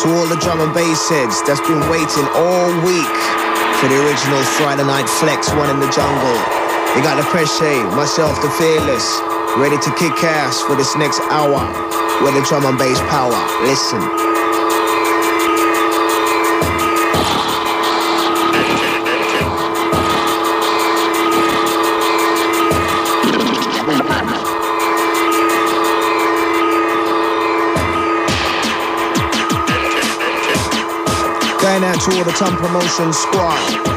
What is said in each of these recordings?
To all the drum and bass heads that's been waiting all week for the original Friday Night Flex, one in the jungle. You got the Pesce, myself the Fearless, ready to kick ass for this next hour with the drum and bass power. Listen. Going out to all the Tom Promotion squad.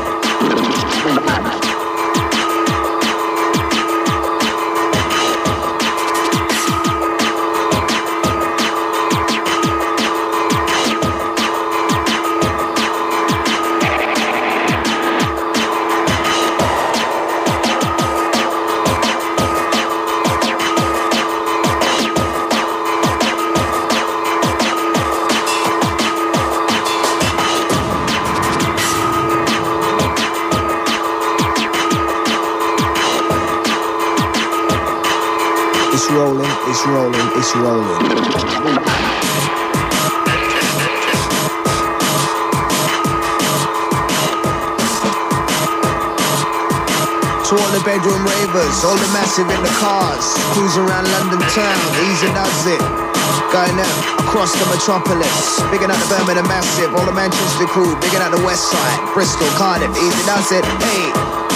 It's rolling, it's rolling, it's rolling. To all the bedroom ravers, all the massive in the cars, cruising around London town, easy does it. Going out across the metropolis, bigging out the Birmingham Massive, all the Manchester crew, bigging out the West Side, Bristol, Cardiff, easy does it. Hey.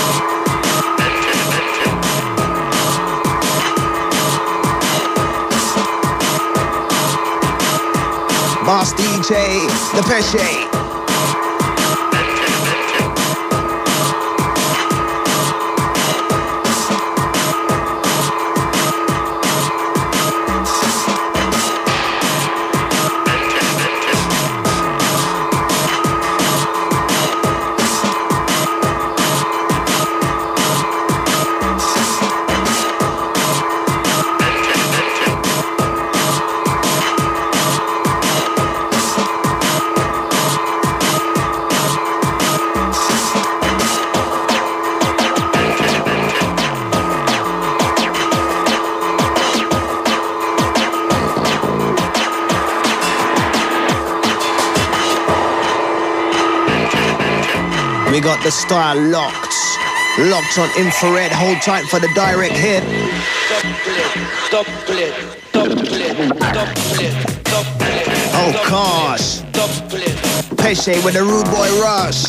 Boss DJ, the Pesce. We got the style locked on infrared, hold tight for the direct hit. Oh gosh, Pesce with the rude boy rush.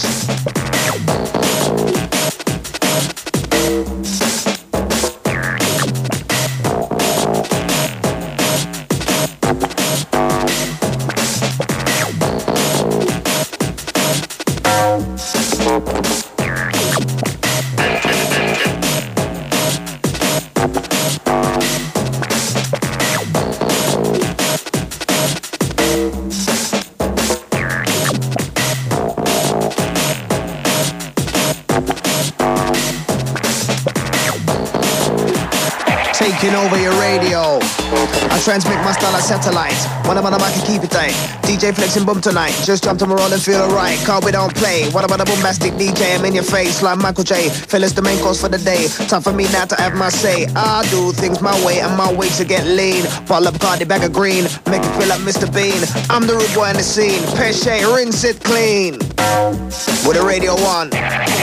Taking over your radio. I transmit my style as satellite. What about I can keep it tight? DJ flexing boom tonight. Just jump to my roll and feel alright. Car we don't play. What about a bombastic DJ? I'm in your face like Michael J. Fellas the main course for the day. Time for me now to have my say. I do things my way and my way to get lean. Bottle up Cardi, bag of green. Make it feel like Mr. Bean. I'm the rude boy in the scene. Pesce, rinse it clean. With a radio on.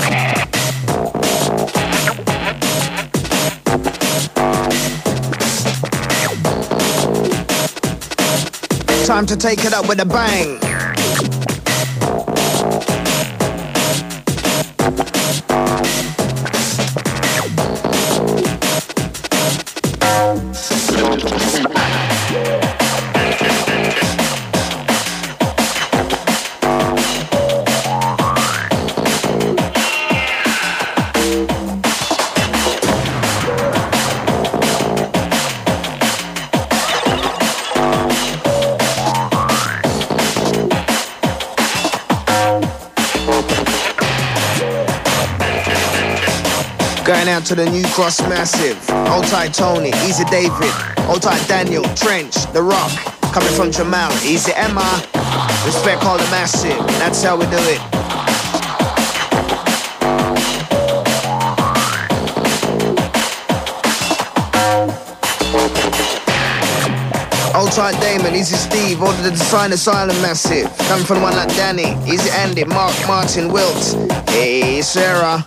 Time to take it up with a bang. Going out to the New Cross Massive. Hold tight Tony, Easy David. Hold tight Daniel, Trench, The Rock. Coming from Jamal, Easy Emma. Respect all the massive, that's how we do it. Old tight Damon, Easy Steve, ordered the Design Asylum Massive. Coming from one like Danny, Easy Andy, Mark, Martin, Wilt. Hey, Sarah.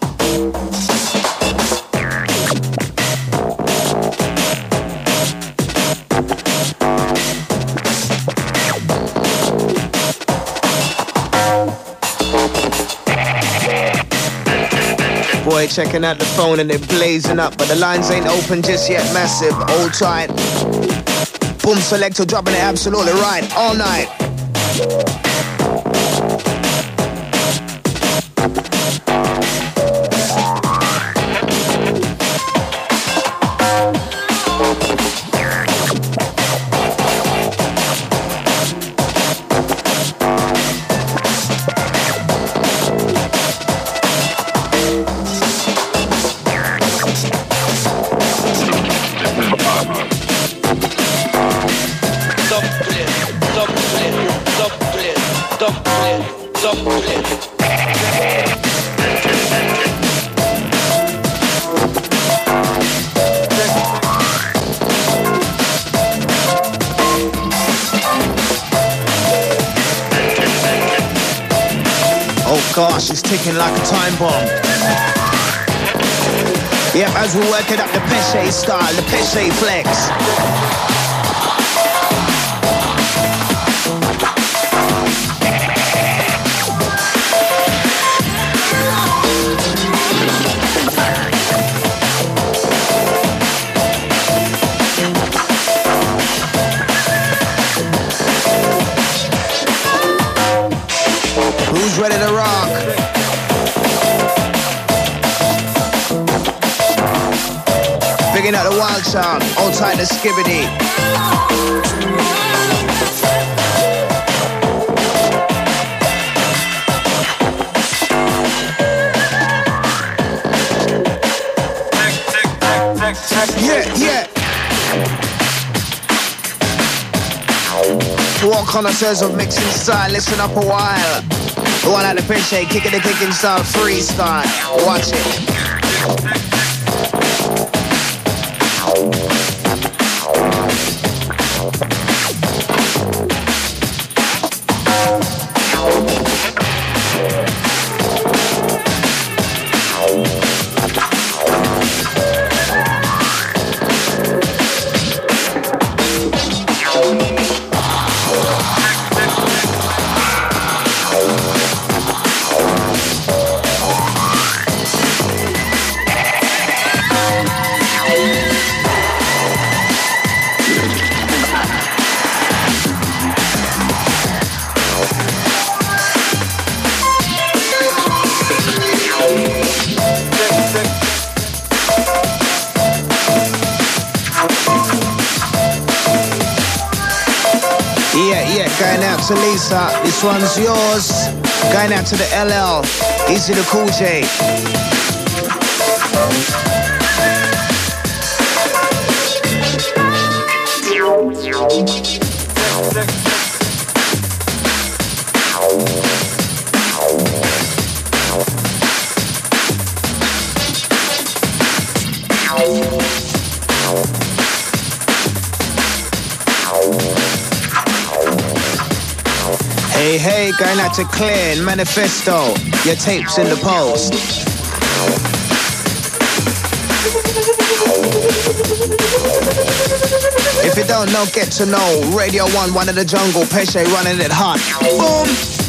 Boy, checking out the phone and it blazing up, but the lines ain't open just yet. Massive, old tight. Boom selector dropping it absolutely right all night. Gosh, it's ticking like a time bomb. Yep, as we're working up the Pesce style, the Pesce flex. Who's ready to rock? Picking out the wild sound, all tight to skibbity. Yeah. To all connoisseurs of mixing style, listen up a while. The one at the Pesce, kicking the kicking style, freestyle. Watch it. Going out to Lisa, this one's yours. Going out to the LL, Easy the Cool J. Hey, going out to Claire and Manifesto. Your tape's in the post. If you don't know, get to know. Radio 1, one of the jungle. Pesce running it hot. Boom!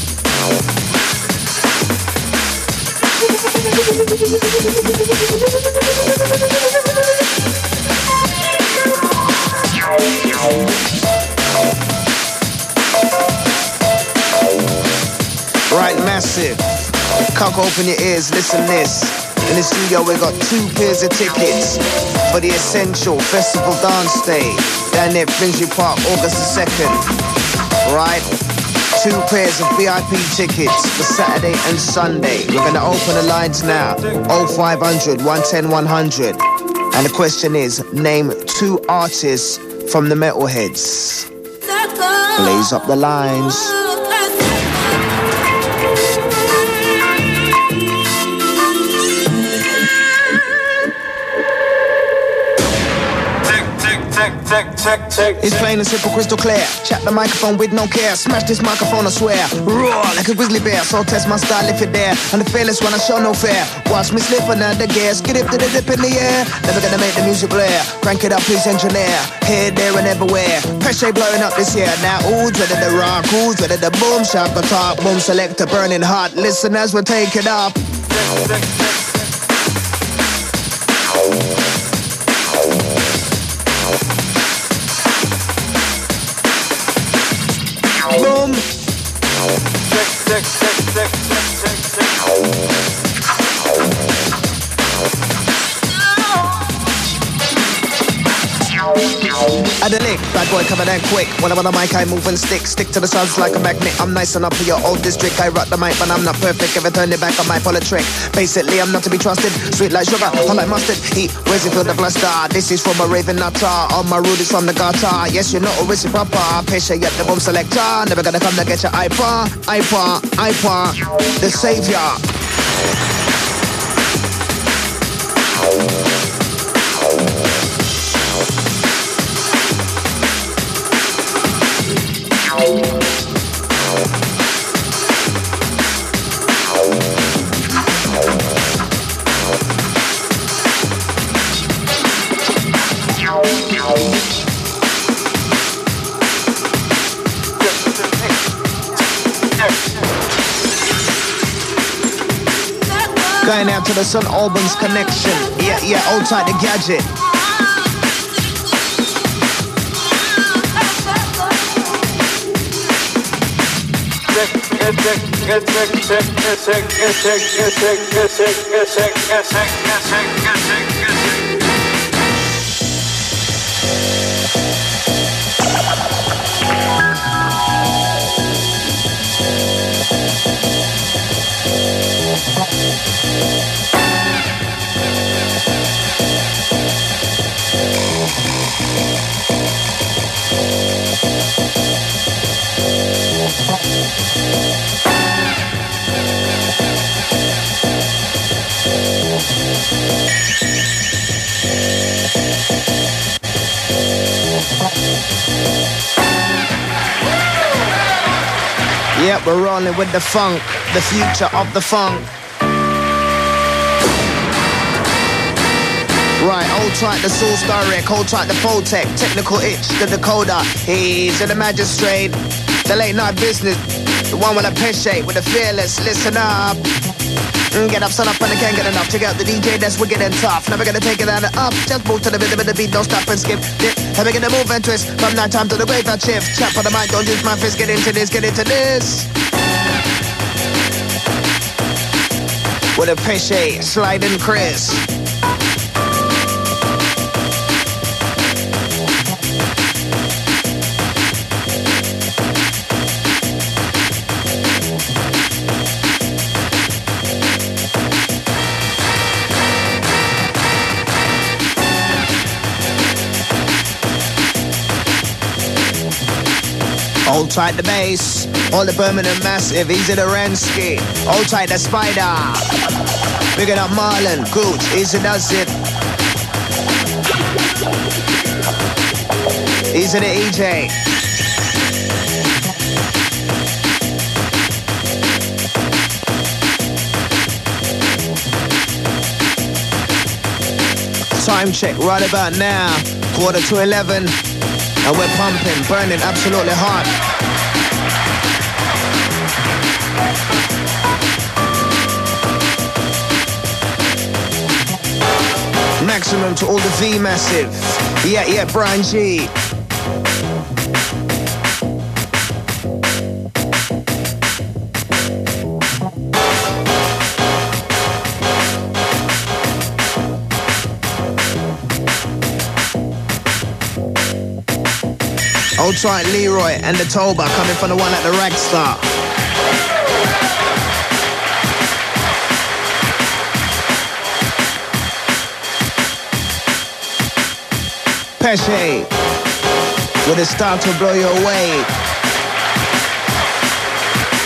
Right, massive. Cock open your ears, listen this. In the studio we got 2 pairs of tickets for the Essential Festival Dance Day down there at Finsbury Park, August the 2nd. Right? 2 pairs of VIP tickets for Saturday and Sunday. We're going to open the lines now. 0500 110 100. And the question is, name 2 artists from the Metalheads. Blaze up the lines. It's plain and simple, crystal clear. Chat the microphone with no care. Smash this microphone, I swear. Roar like a grizzly bear. So test my style if you're there. I'm the fearless when I show no fear. Watch me slip another gear. Skid up to the dip in the air. Never gonna make the music blare. Crank it up, please engineer. Here, there and everywhere. Pressure blowing up this year. Now who's ready to rock? Who's ready to boom? Shout the top. Boom selector burning hot. Listen as we take it up. Boom. At the lick, bad boy coming in quick. When I'm on the mic, I move and stick to the sounds like a magnet. I'm nice enough for your old district. I rock the mic, but I'm not perfect. Ever turn it back, I might pull a trick. Basically, I'm not to be trusted. Sweet like sugar, hot like mustard. Heat, where's it for the blaster? This is from a raving nutter. All my root is from the gutter. Yes, you know it's proper. Picture yet the boom selector. Never gonna come to get your iPod. The savior. Going out to the St. Albans connection. Yeah, hold tight the gadget. Yep, we're rolling with the funk, the future of the funk. Right, hold tight the source direct, hold tight the Photech, technical itch, the decoder. He's the magistrate, the late night business, the one with a piss shake, with the fearless, listen up. Get up, son up, and I can't get enough. Check out the DJ that's wicked and tough. Never gonna take it down and up. Just move to the rhythm of the beat, don't stop and skip. Never gonna move and twist. From night time to the graveyard shift. Chat for the mic, don't use my fist. Get into this, get into this. With a Pesce, sliding Chris. Hold tight the bass, all the Birmingham massive, easy the Rensky. Hold tight the Spider, big it up Marlon, Gooch, easy does it. Easy the EJ. Time check right about now, 11:15. And we're pumping, burning, absolutely hot. Maximum to all the V massive. Yeah, Brian G. Hold tight Leroy and the Toba coming from the one at the Ragstar. Pesce with a start to blow you away.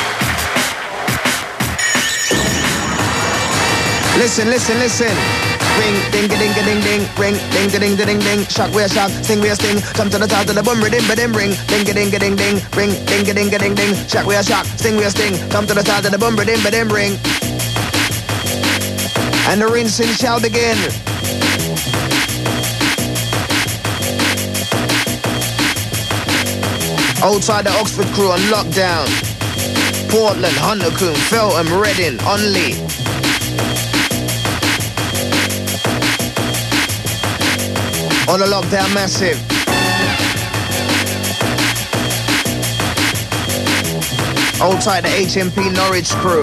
Listen. Ring, ding ding ding ding, ring, ding ding ding ding, shock we a shock, sting we a sting, jump to the top of the boom, ring, ring, ding ding ding ding, ring, ding ding ding ding, shock we a shock, sting we a sting, jump to the top of the boom, ring. And the rinsing shall begin. Outside the Oxford crew on lockdown. Portland, Huntercombe, Feltham, Reading, Onley. On the lockdown massive. Outside the HMP Norwich crew.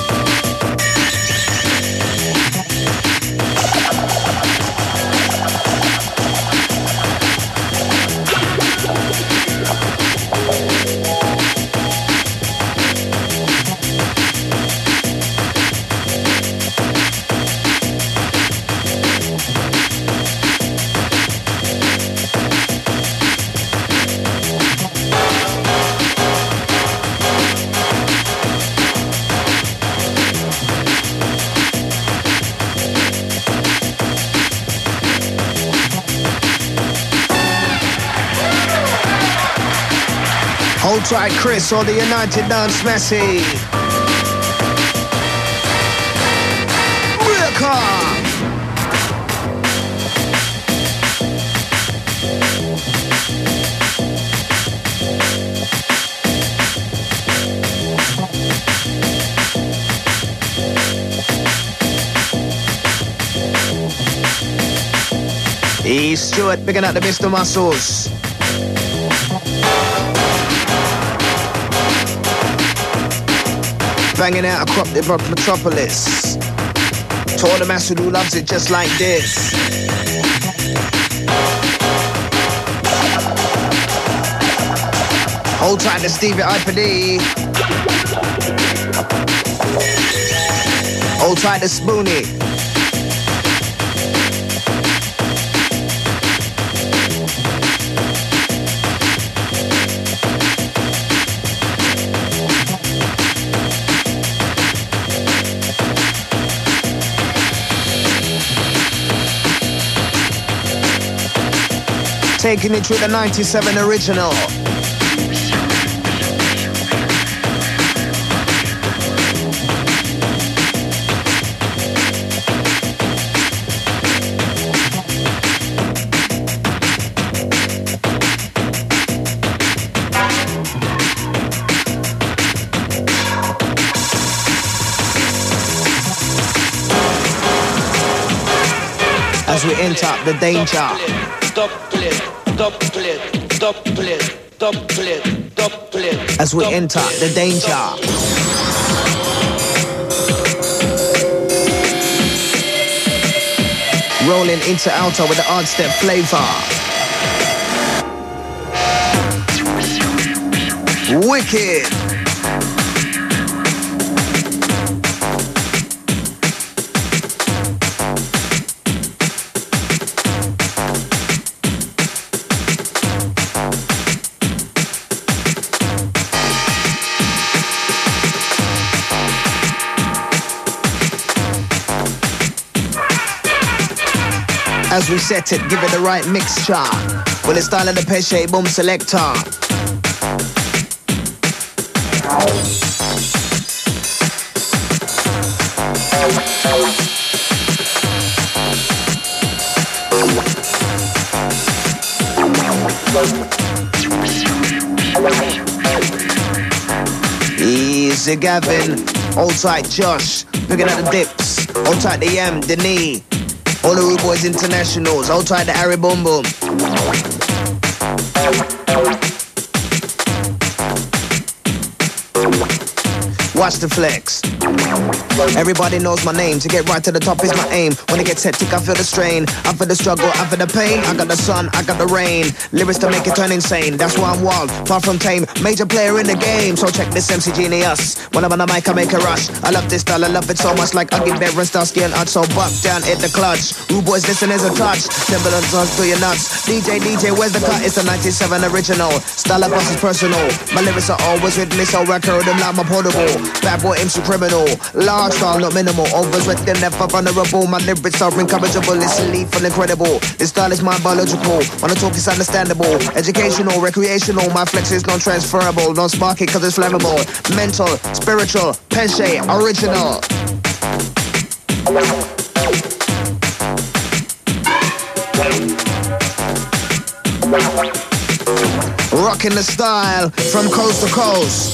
Hold tight, Chris, or the United Dance Massive. Welcome. He's Stuart, picking up the Mr. Muscles. Banging out across the metropolis. To all the master who loves it just like this. Hold tight to Stevie IPD. Hold tight to Spoonie. Taking it through the 97 original. As we enter the danger. As we enter the danger. Rolling into alto with the odd step flavor. Wicked. As we set it, give it the right mixture. With the style of the Pesce Boom Selector. Easy Gavin, hold tight Josh, picking up the dips, hold tight the Yam, the knee. All the Rude Boys Internationals, hold tight the Harry Boom Boom. Watch the flex. Everybody knows my name. To get right to the top is my aim. When it gets hectic, I feel the strain. I feel the struggle, I feel the pain. I got the sun, I got the rain. Lyrics to make it turn insane. That's why I'm wild, far from tame. Major player in the game, so check this MC Genius. When I'm on the mic, I make a rush. I love this style, I love it so much. Like Uggy Bear and Starsky and Hutch. So buck down, hit the clutch. Rude Boys, listen as a touch. Timberland songs to your nuts. DJ, where's the cut? It's a 97 original. Style of us is personal. My lyrics are always with me, so I carry them like my portable. Bad boy MC criminal. Large style, not minimal. Oversweating, never vulnerable. My lyrics are incorrigible. It's lethal, incredible. This style is my biological. When I talk, it's understandable. Educational, recreational. My flex is non-transferable. Don't spark it cause it's flammable. Mental, spiritual, penche, original. Rocking the style from coast to coast.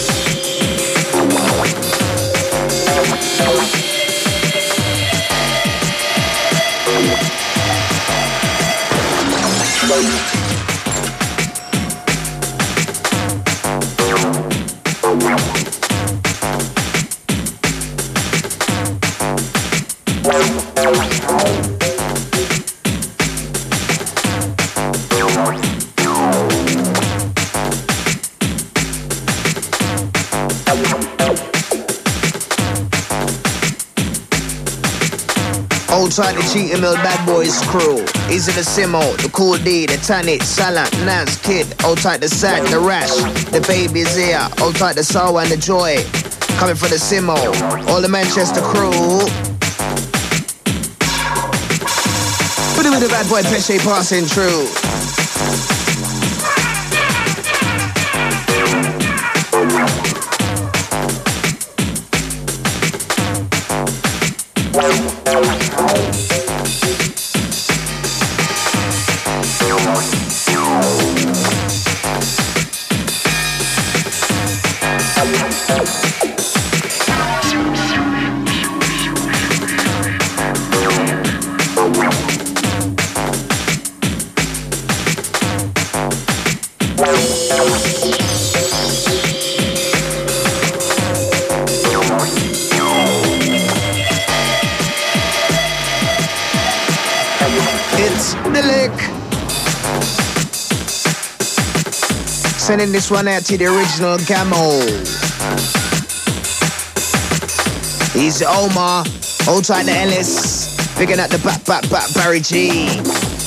Old tight the cheating mill bad boys crew. Easy the Simo, the Cool D, the Tanit, Salat, Nas, Kid. Old tight the Sack, the Rash, the Baby's here. Old tight the Soul and the Joy. Coming for the Simo, all the Manchester crew. With the bad boy Pesce passing through. It's the lick. Sending this one out to the original Gamo. He's Omar. Hold tight to Ellis. Picking at the back, Barry G.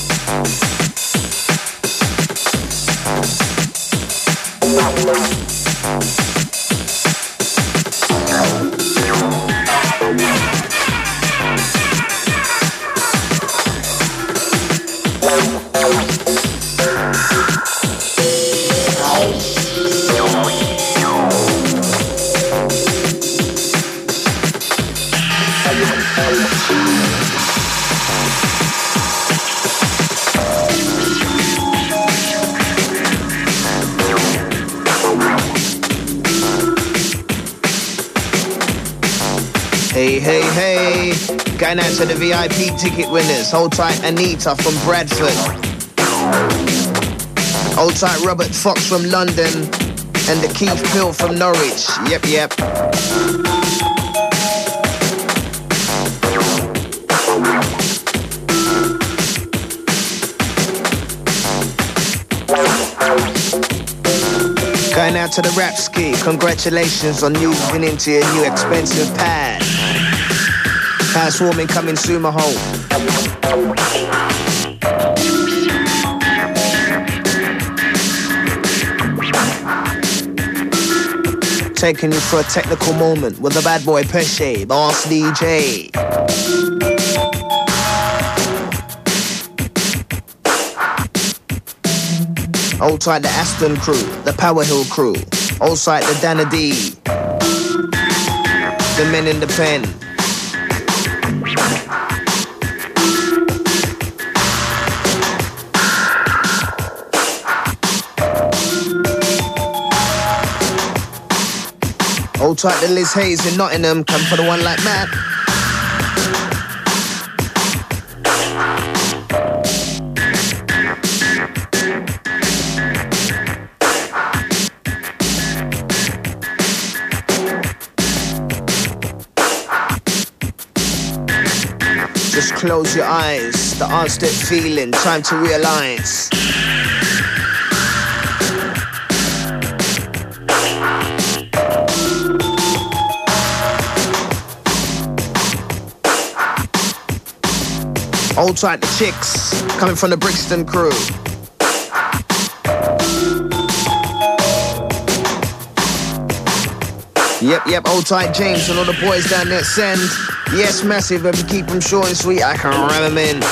Hey, going out to the VIP ticket winners. Hold tight Anita from Bradford. Hold tight Robert Fox from London. And the Keith Pill from Norwich. Yep. Going out to the Rapski. Congratulations on moving into your new expensive pad. Housewarming coming soon, my home. Taking you for a technical moment with the bad boy Pesce, Boss DJ. Old tight the Aston crew, the Power Hill crew. Old tight the Dana D. The men in the pen. Hold tight to Liz Hayes in Nottingham. Come for the one like Matt. Just close your eyes. The onset feeling. Time to realize. Hold tight the chicks, coming from the Brixton crew. Yep, old tight James and all the boys down there send. Yes, massive, if you keep them short and sweet, I can ram them in.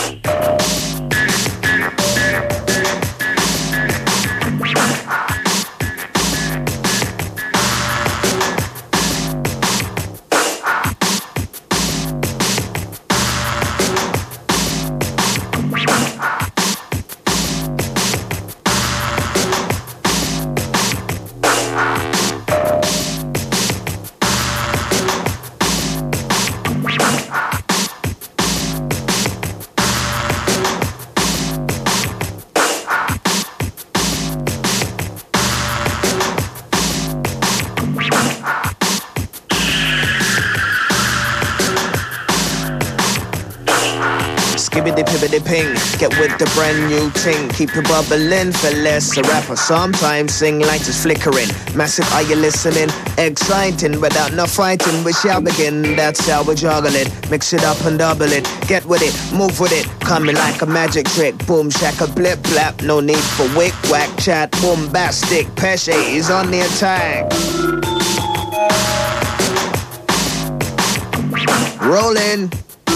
Pibbity ping, get with the brand new ting. Keep it bubbling for less. A rapper sometimes sing like it's flickering. Massive, are you listening? Exciting, without no fighting, we shall begin. That's how we juggle it. Mix it up and double it. Get with it, move with it. Coming like a magic trick. Boom, shaka, blip, blap. No need for wick, whack, chat, bombastic. Pesce is on the attack. Rolling.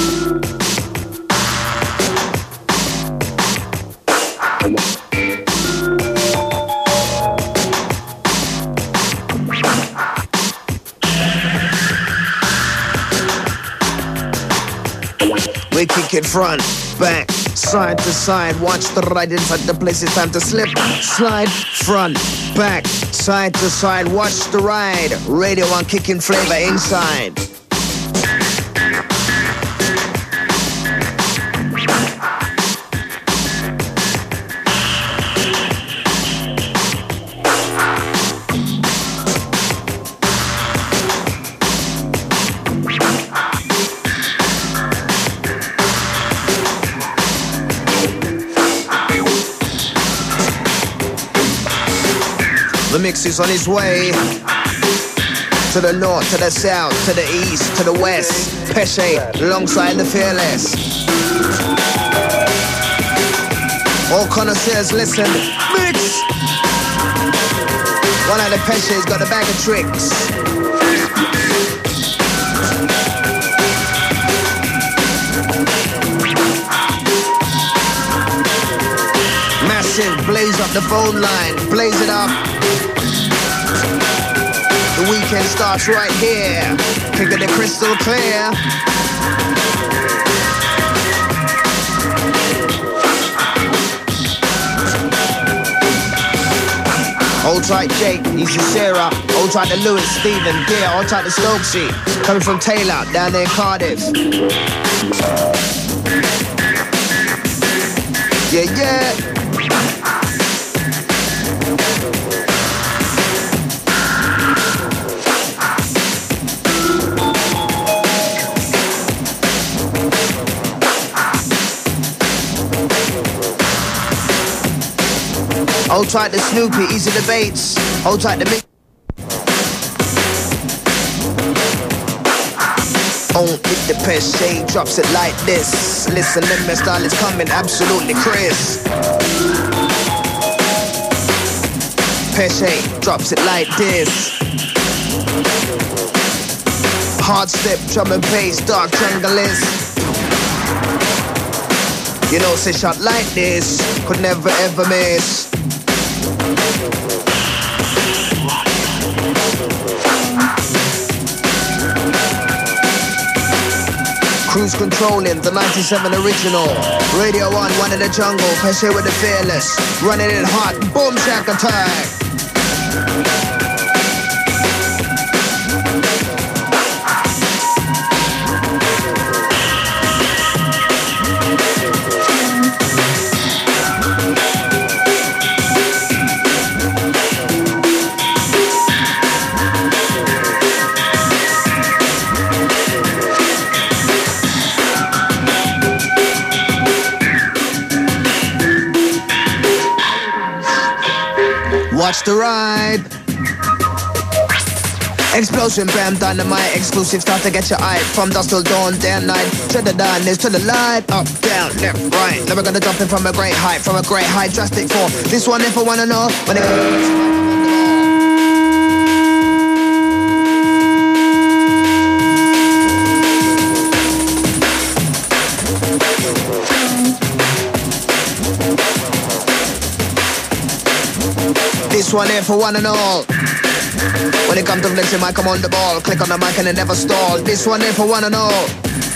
We kick it front, back, side to side. Watch the ride inside the place, it's time to slip. Slide, front, back, side to side. Watch the ride. Radio 1 kicking flavor inside. The mix is on its way. To the north, to the south, to the east, to the west. Pesce, alongside the Fearless. All connoisseurs, listen. Mix! One of the Pesce's got a bag of tricks. Massive, blaze up the phone line. Blaze it up. The weekend starts right here. Figure the crystal clear. Hold tight Jake, Easy Sarah. Hold tight to Lewis, Stephen, Deer. Hold tight to Stokesy. Coming from Taylor, down there in Cardiff. Yeah. Hold tight to Snoopy, easy debates. Hold tight to me. On with the Pesce, drops it like this. Listen, the style is coming absolutely crisp. Pesce drops it like this. Hard step, drum and bass, dark junglist. You know, say shot like this, could never ever miss. Cruise controlling the 97 original. Radio 1, one in the jungle. Pesce with the Fearless. Running it hot. Boom, shack attack. Watch the ride. Explosion, bam, dynamite, exclusive, start to get your eye. From dusk till dawn, day and night. To the darkness, to the light. Up, down, left, right. Never gonna jump in from a great height. From a great height, drastic form. This one if I wanna know when it This one here for one and all. When it comes to flexing, I come on the ball. Click on the mic and it never stall. This one here for one and all.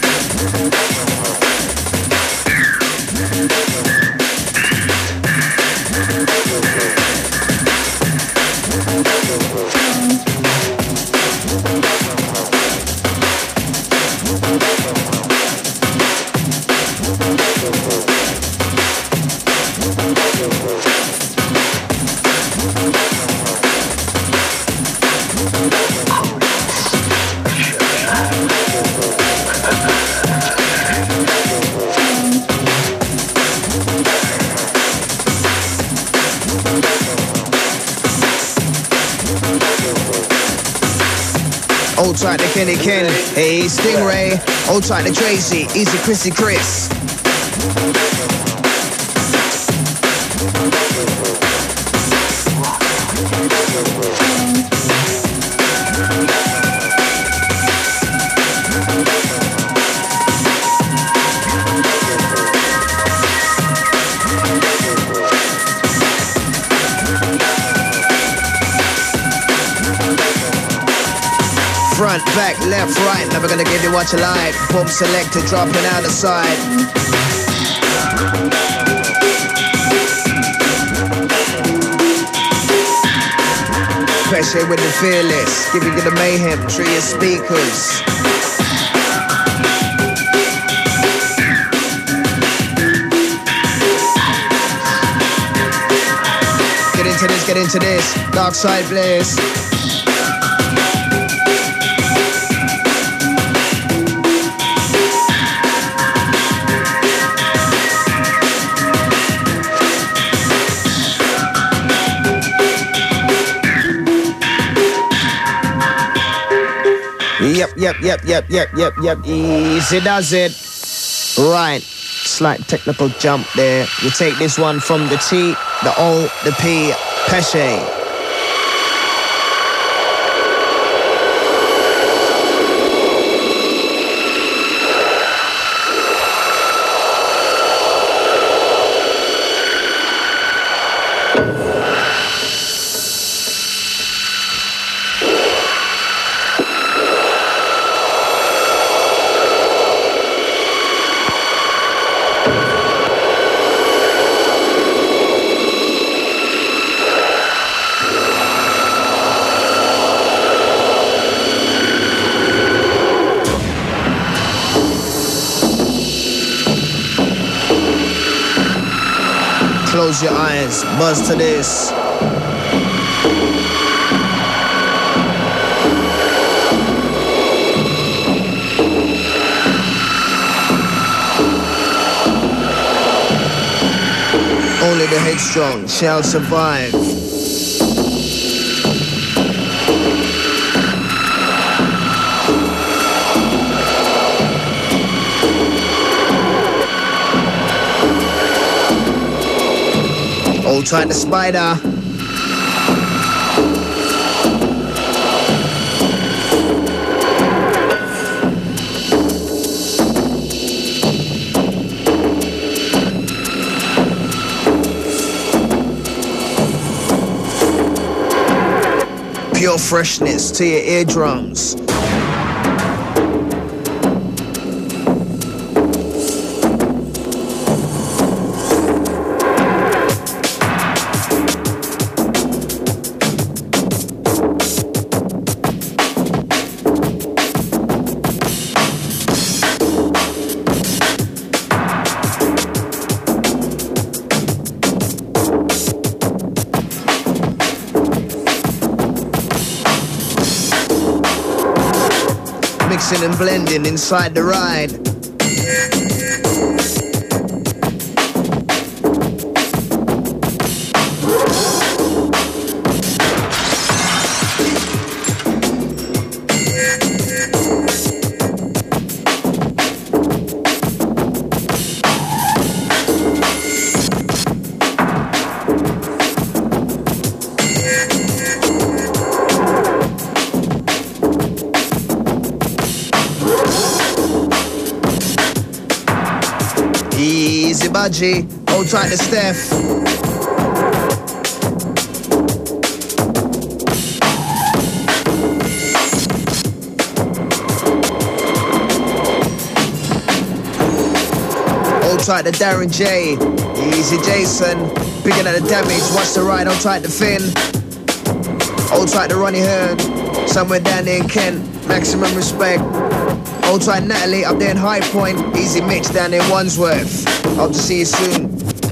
Old tight to Kenny Ken, hey Stingray. Old tight to Tracy, easy Chrissy Chris. Front, back, left, right, never gonna give you what you like. Boom selector, dropping out the side. Pressure with the fearless, giving you the mayhem through your speakers. Get into this, dark side bliss. Yep. Easy does it. Right. Slight technical jump there. You take this one from the T, the O, the P, Pesce. Close your eyes, buzz to this. Only the headstrong shall survive. Hold tight the spider. Pure freshness to your eardrums. Mixing and blending inside the ride. Easy budgie, hold tight to Steph. tight to Darren J. Easy Jason. Picking at the damage. Watch the ride. Hold tight to Finn. Hold tight to Ronnie Hearn. Somewhere down there in Kent. Maximum respect. Hold tight Natalie up there in High Point. Easy Mitch down in Wandsworth. Hope to see you soon.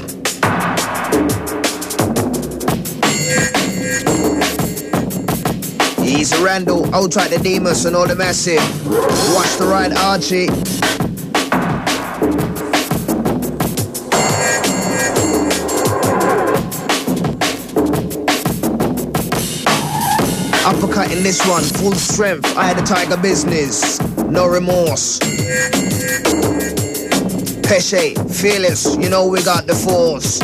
Easy Randall. Hold tight to Demus and all the massive. Watch the ride Archie. Uppercut in this one, full strength. I had a tiger business, no remorse. Pesce, fearless, you know we got the force.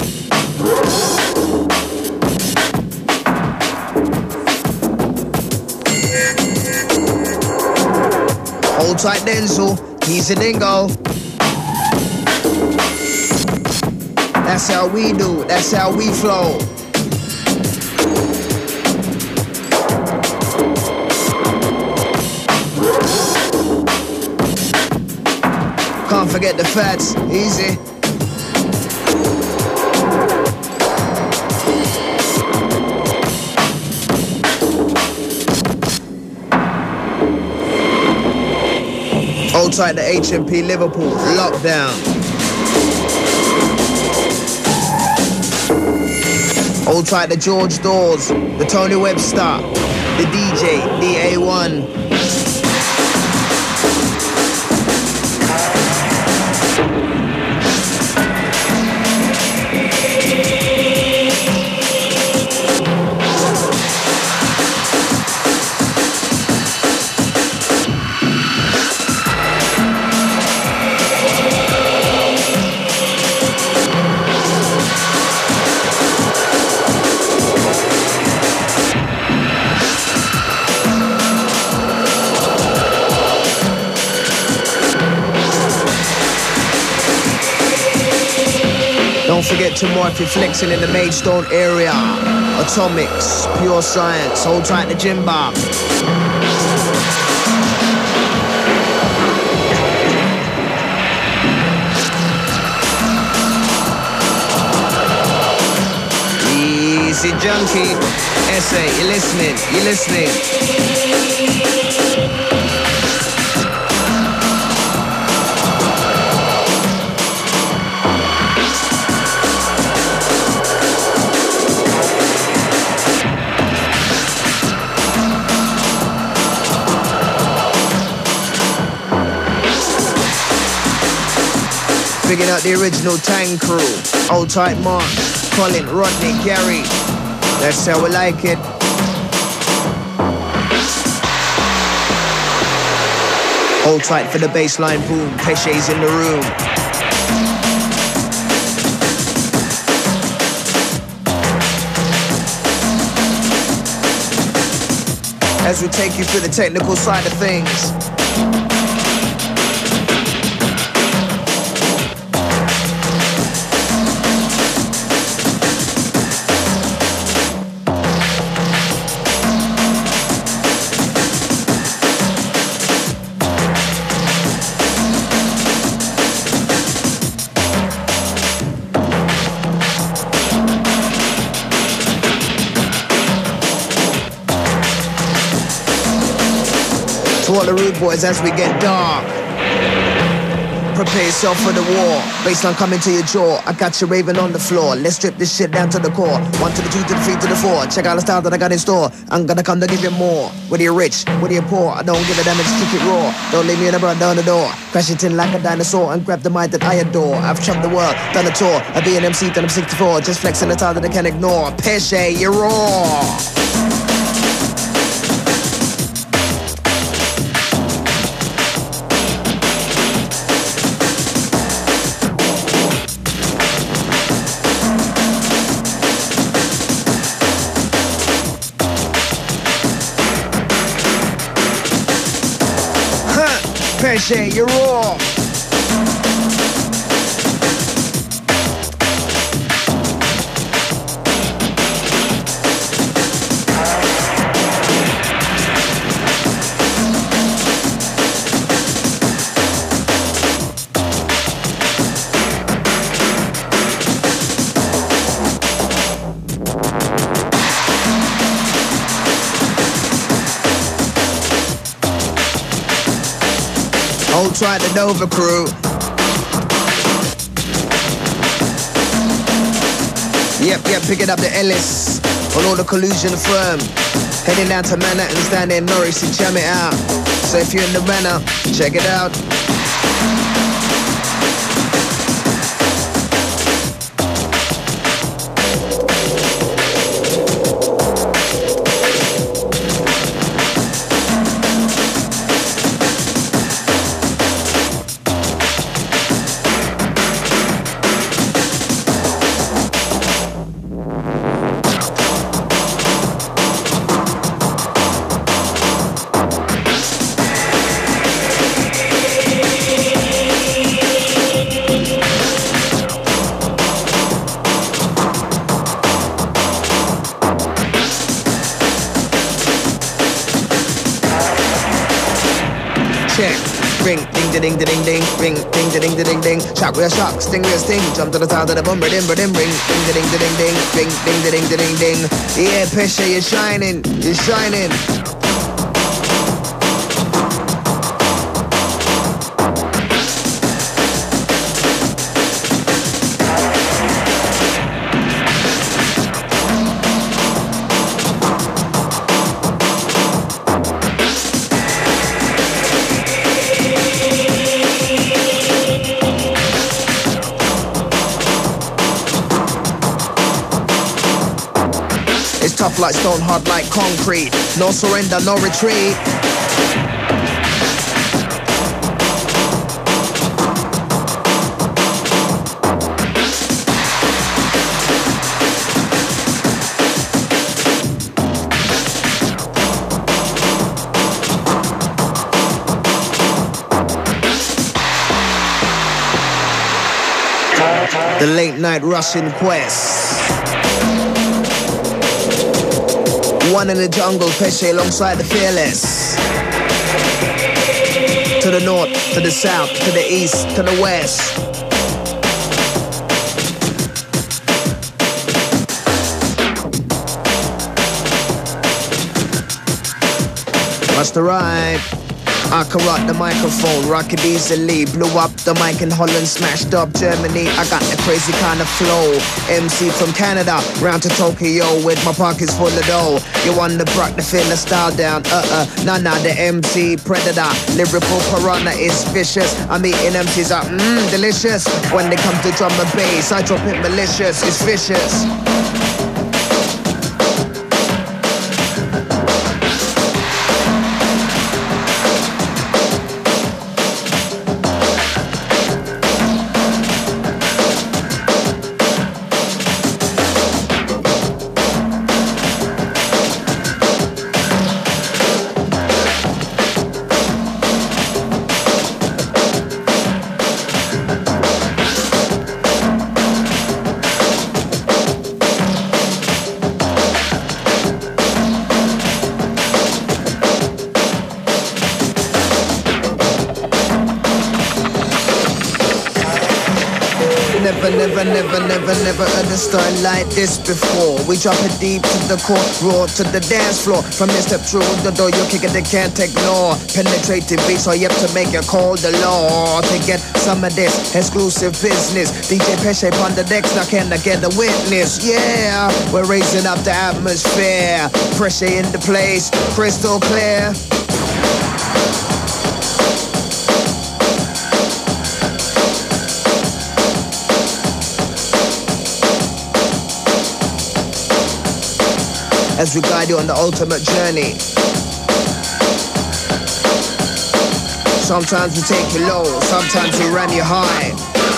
Hold tight Denzel, he's a dingo. That's how we do, that's how we flow. Can't forget the fats, easy. Hold tight to HMP Liverpool, lockdown. Hold tight to George Dawes, the Tony Webster, the DJ, DA1. Don't forget tomorrow if you're flexing in the Maidstone area. Atomics, pure science, hold tight to Jimba. Easy junkie, essay, you're listening, you're listening. Picking out the original Tang crew. Old tight Mark, Colin, Rodney, Gary. That's how we like it. Hold tight for the bassline boom. Pesce's in the room. As we take you through the technical side of things. To all the rude boys as we get dark. Prepare yourself for the war. Baseline coming to your jaw. I got you raving on the floor. Let's strip this shit down to the core. 1 to the 2 to the 3 to the 4. Check out the style that I got in store. I'm gonna come to give you more. Whether you're rich, whether you're poor, I don't give a damn, just keep it raw. Don't leave me in a burn down the door. Crash it in like a dinosaur and grab the mind that I adore. I've traveled the world, done a tour. I've been an MC, then I'm 64. Just flexing the time that I can't ignore. Pesce, you're raw. Pesce, you're raw. right, the Nova crew. Yep, picking up the Ellis on all the collusion firm. Heading down to Manhattan, stand in Norris and jam it out. So if you're in the manor, check it out. Ring, ding, ding, ding, ding, ding, ring, ding, ding, ding, ding. Shock, we a shock, sting, we a sting. Jump to the sound of the boom, ring, ring, ding, ding, ding, ding, ring, ding, ding, ding. Yeah, Pesha, you're shining, you're shining. Tough like stone, hard like concrete. No surrender, no retreat. The late night Russian quest. One in the jungle, Pesha alongside the fearless. To the north, to the south, to the east, to the west. Must arrive. I can rock the microphone, rock it easily. Blew up the mic in Holland, smashed up Germany. I got the crazy kind of flow. MC from Canada, round to Tokyo with my pockets full of dough. You want the Brock to feel the style down, nah, the MC Predator. Lyrical piranha is vicious. I'm eating MCs up, delicious. When they come to drum and bass, I drop it malicious, it's vicious. Never heard a style like this before. We drop it deep to the core, raw to the dance floor. From this step through the door, you kick it, they can't ignore. Penetrating beats, so you have to make a call the law. To get some of this exclusive business, DJ Pesha on the decks, now can I get a witness? Yeah, we're raising up the atmosphere. Pressure in the place, crystal clear. As we guide you on the ultimate journey. Sometimes we take you low, sometimes we ram you high.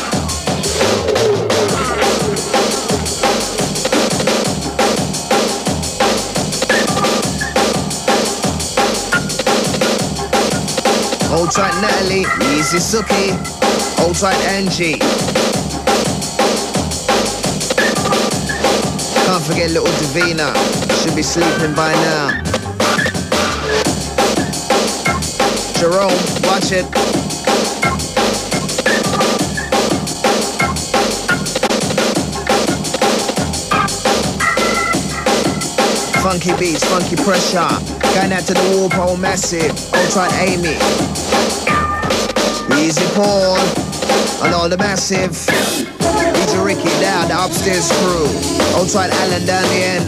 Hold tight Natalie, easy Suki. Hold tight Angie. Can't forget little Davina, should be sleeping by now. Jerome, watch it. Funky beats, funky pressure. Going out to the wall pole massive. Hold tight Amy. Easy Paul, and all the massive. DJ Ricky down, the upstairs crew. Outside Allen down the end.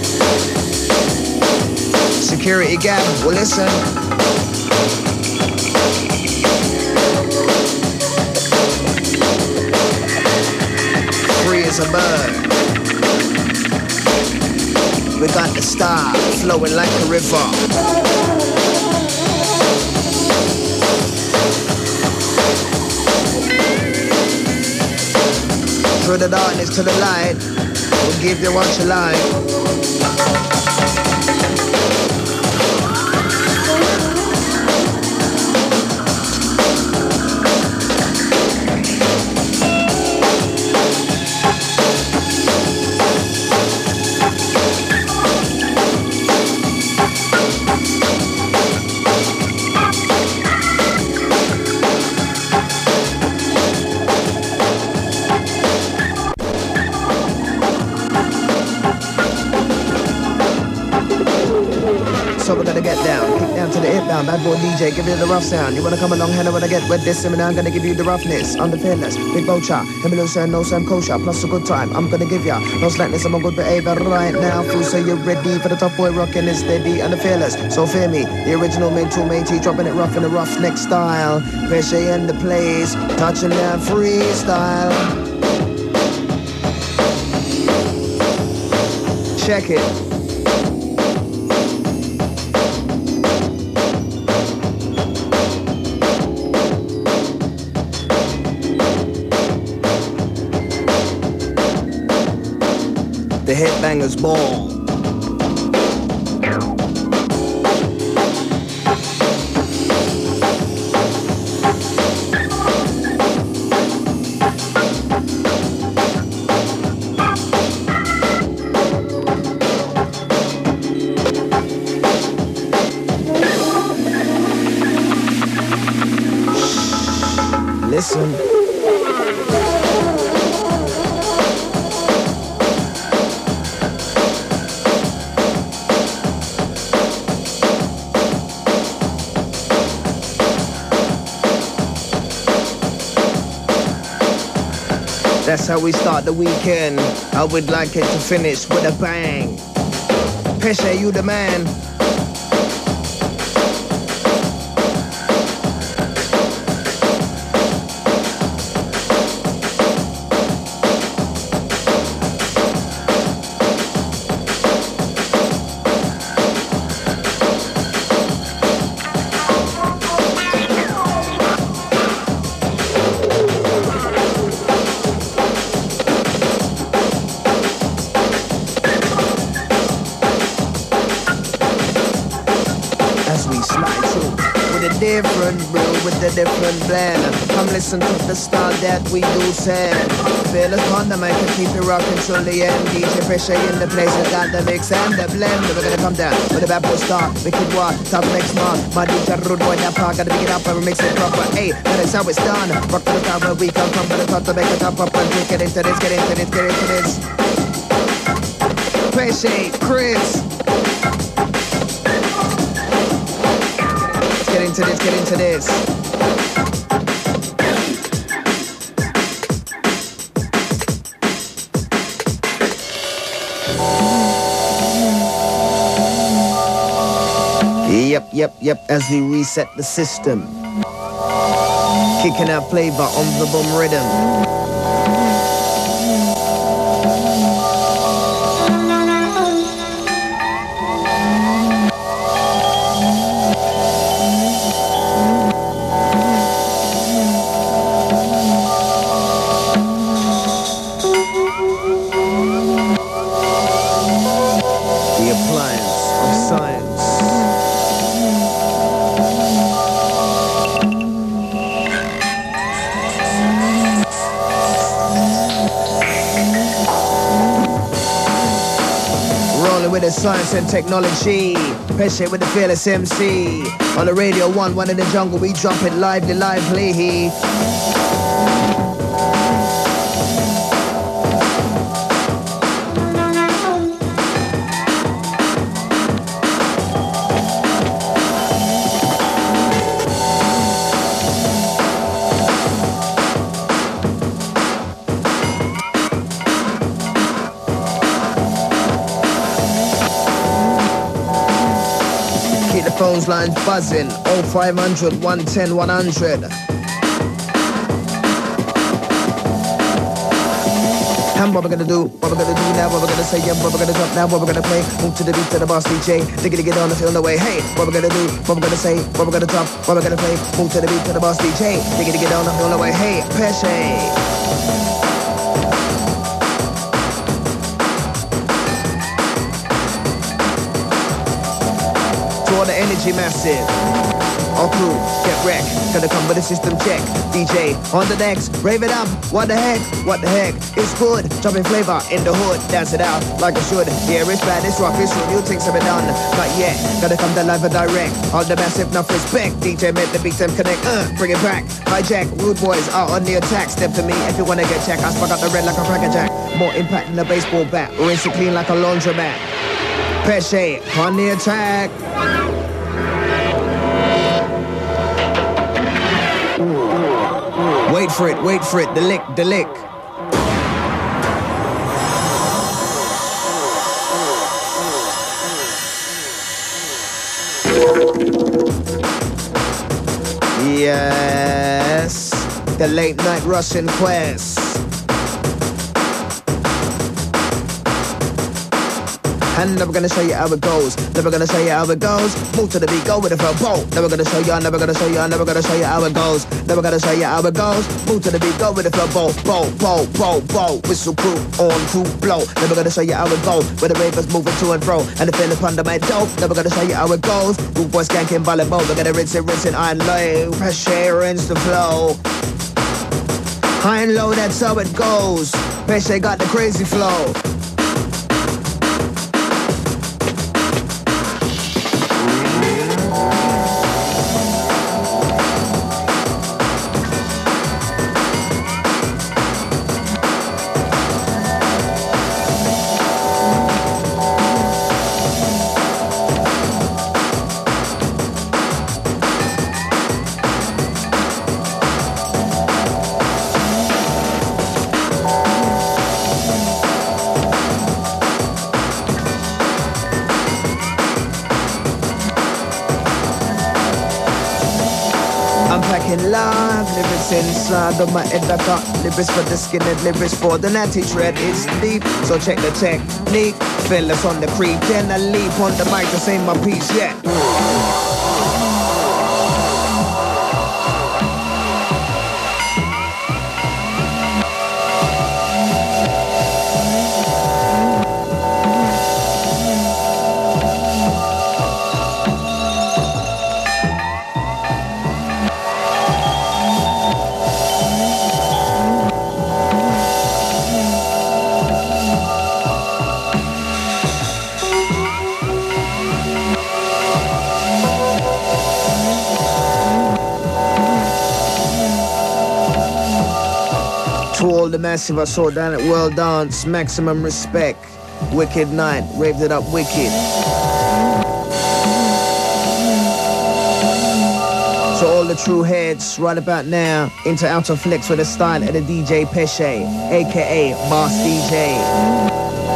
Security gap, well listen. Free as a bird. We got the star flowing like a river. Through the darkness to the light, we'll give you what you like. So we're gonna get down, kick down to the hip down, bad boy DJ, give you the rough sound. You wanna come along, Hannah, when I get with this seminar, I'm gonna give you the roughness. I'm the fearless, big vulture, Emilio Sir, no Sam kosher, plus a good time. I'm gonna give ya no slackness, I'm on good behavior right now. Fool, so you're ready for the top boy rocking it steady and the fearless. So fear me, the original main tool matey, dropping it rough in a roughneck style. Pressure in the place, touching that freestyle. Check it. The Headbangers Ball. Listen. That's how we start the weekend. I would like it to finish with a bang. Pesha, you the man. Different brew with a different blend. Come listen to the style that we do send. Feel us on the mic and keep it rocking till the end. DJ Pressure in the place, we got the mix and the blend. We're gonna come down with a bad boy star. Wicked walk, top next month. My DJ rude boy that part, gotta pick it up and mix it proper. Hey, that is how it's done. Rock to the top where we come from, but the top to make it top up and get into this, get into this, get into this. Pressure, Chris. Get into this, get into this. Yep, as we reset the system. Kicking out flavor on the boom rhythm. Science and technology, Pesha with the fearless MC. On the Radio 1 in the jungle, we drop it lively. phones lines buzzing. 0500 110 100. And what we're gonna do, what we're gonna do now, what we're gonna say, yeah, what we're gonna drop now, what we're gonna play. Move to the beat to the boss DJ. Diggity get on the feel the way. Hey, what we're gonna do, what we're gonna say, what we're gonna drop, what we're gonna play. Move to the beat to the boss DJ. Diggity get on the feel the way. Hey, Pesce. To all the energy massive. All crew, get wrecked. Gonna come with a system check. DJ on the decks, rave it up. What the heck? What the heck? It's good. Jumping flavor in the hood. Dance it out like I should. Yeah, it's bad, it's rock, it's rude. You think something done? Not yet. Gotta come to live and direct. All the massive, enough respect. DJ make the beat them connect. Bring it back. Hijack. Rude boys are on the attack. Step to me if you wanna get checked. I spunk out the red like a cracker jack. More impact than a baseball bat. Rinse it clean like a laundromat. Pesce on the attack. Wait for it, the lick, the lick. Yes, the late night Russian quest. And never gonna show you how it goes. Never gonna show you how it goes. Move to the beat, go with it for a boat. Never gonna show you, never gonna show you, never gonna show you how it goes. Never gonna show you how it goes. Move to the beat, go with it for a boat. Boat. Whistle crew, on crew, blow. Never gonna show you how it goes. Where the ravers moving to and fro. And the feeling under my dope. Never gonna show you how it goes. Rude boys skanking, volleyball. We're gonna rinse it, iron low. Pressure, rinse the flow. High and low, that's how it goes. Pesce got the crazy flow. Love, lyrics inside of my head. I got lyrics for the skin and lyrics for the natty tread. It's deep, so check the technique. Fellas on the creep, then I leap on the mic to say my piece, yeah. The massive I saw down at World Dance, maximum respect. Wicked night, raved it up wicked. So all the true heads right about now into Outer Flex with the style of the DJ Pesce, aka Boss DJ.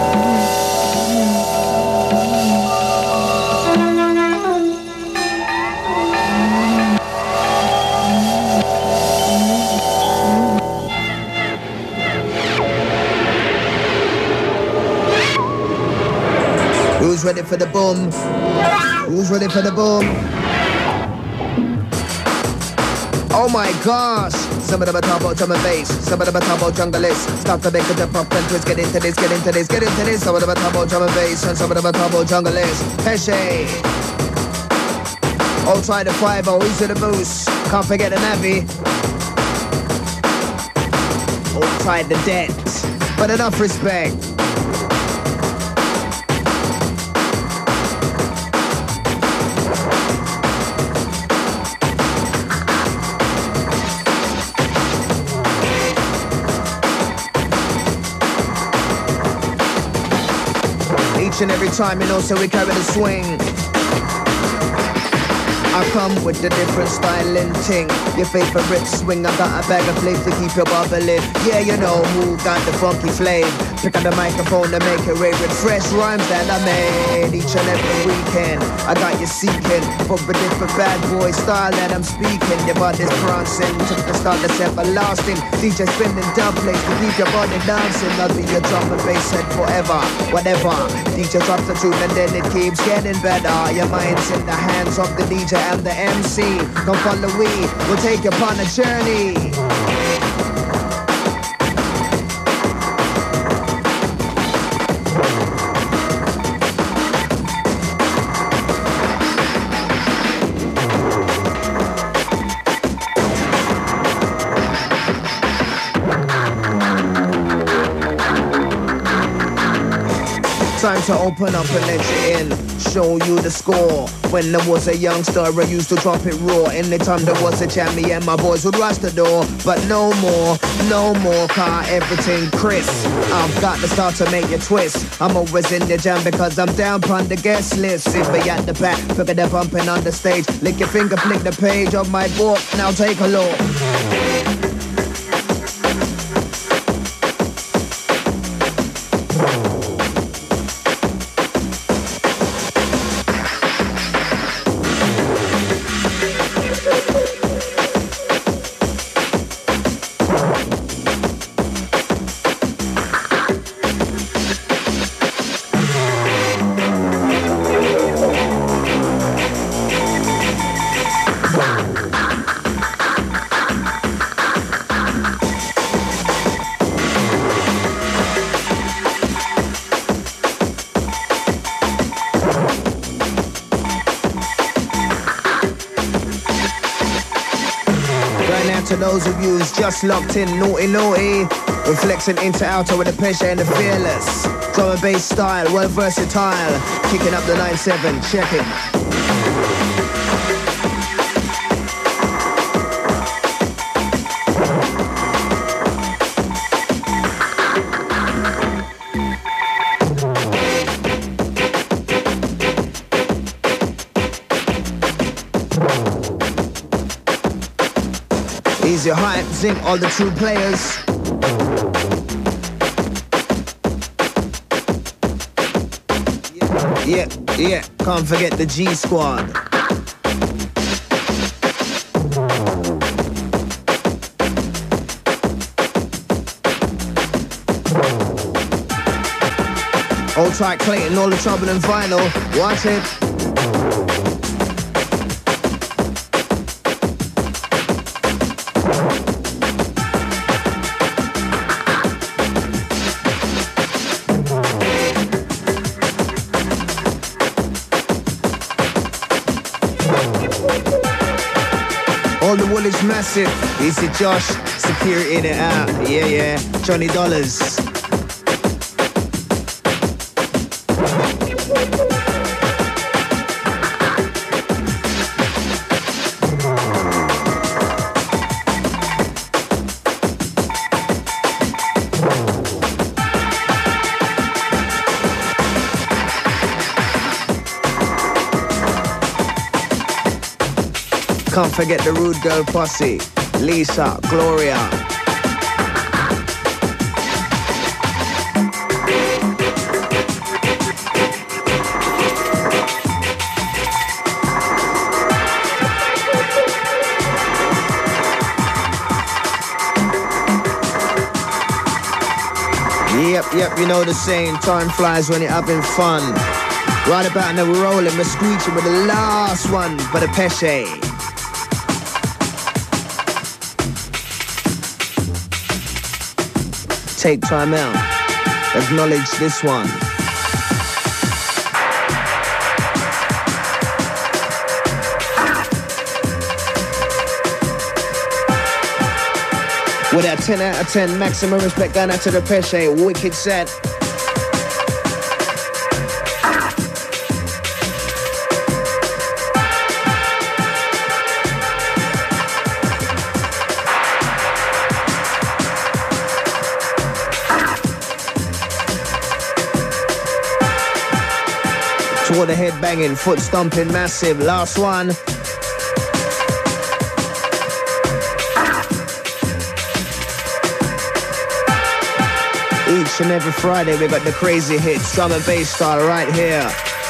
Who's ready for the boom? Who's ready for the boom? Oh my gosh! Some of them are talking about drum and bass. Some of them are talking about junglist. Stop to make a jump up and twist. Get into this, get into this, get into this. Some of them are talking about drum and bass. And some of them are talking about junglist. Pesce. Oh, try the 5-0. Easy the boost. Can't forget the Navi. Oh, try the debt. But enough respect. And every time, you know, so we carry the swing. I come with the different styling ting. Your favorite swing, I got a bag of flavor to keep your bubbling. Yeah, you know who got the funky flavor. Pick up the microphone to make it rave with fresh rhymes that I made each and every weekend. I got you seeking for a different bad boy style that I'm speaking. Your body's prancing, took the start that's everlasting. DJ spinning dub plates to keep your body dancing. I'll be your drum and bass head forever, whatever. DJ drops the tune and then it keeps getting better. Your mind's in the hands of the DJ and the MC. Come follow me, we'll take you upon a journey. Time to open up and let you in, show you the score. When I was a youngster, I used to drop it raw. Anytime there was a jam, me and my boys would rush the door. But no more, car everything crisp. I've got to start to make you twist. I'm always in the jam because I'm down on the guest list. Sit me at the back, look at the bumping on the stage. Lick your finger, flick the page of my book. Now take a look. To those of you who's just locked in, naughty, we're flexing into outer with the pressure and the fearless. Drum and bass style, well versatile. Kicking up the 9-7, check it. Easy hype, zinc all the true players. Yeah, can't forget the G Squad. Old tight Clayton, all the trouble and vinyl. Watch it. All the woolage massive. Easy Josh, security in it out. Yeah, Johnny Dollars. Can't forget the Rude Girl Posse, Lisa, Gloria. Yep, you know the saying, time flies when you're having fun. Right about now we're rolling, we're screeching with the last one, but a Pesce. Take time out, acknowledge this one. With that 10 out of 10, maximum respect going out to the Pesce, wicked set. Toward the head banging, foot stomping, massive. Last one. Each and every Friday we got the crazy hits, drum and bass style right here.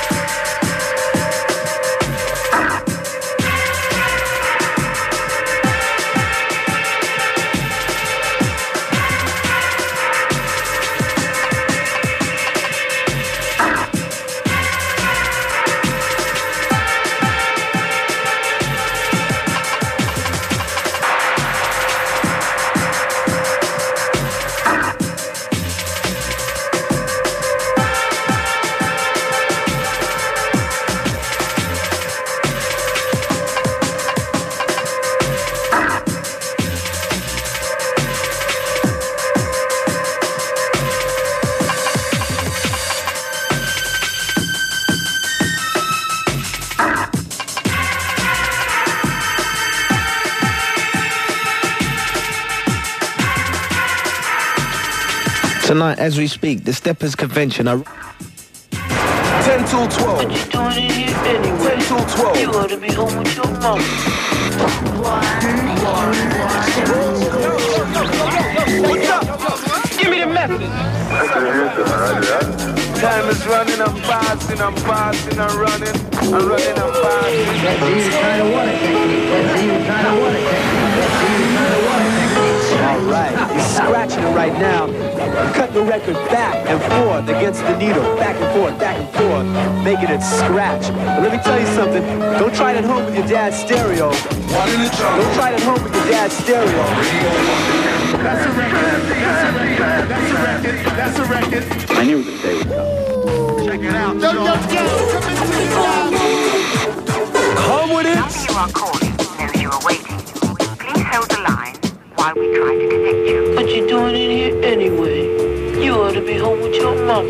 Tonight, as we speak, the Steppers Convention are 10 till 12. What you doing in here anyway? 10 till 12. You ought to be home with your mom. What's up? Give me the message. Time is running, I'm passing, I'm running, I'm passing. Let's see you try to water technique. Let's see you try to water technique. Let's see you try to water technique. All right, you're scratching it right now. Cut the record back and forth against the needle, back and forth, making it scratch. But let me tell you something, don't try it at home with your dad's stereo. Don't try it at home with your dad's stereo. That's a record, that's a record. I knew the day would come. Check it out. Come with it. Number you are calling knows you are waiting. Please hold the line while we try to connect you. What you doing in here anyway? You ought to be home with your mom.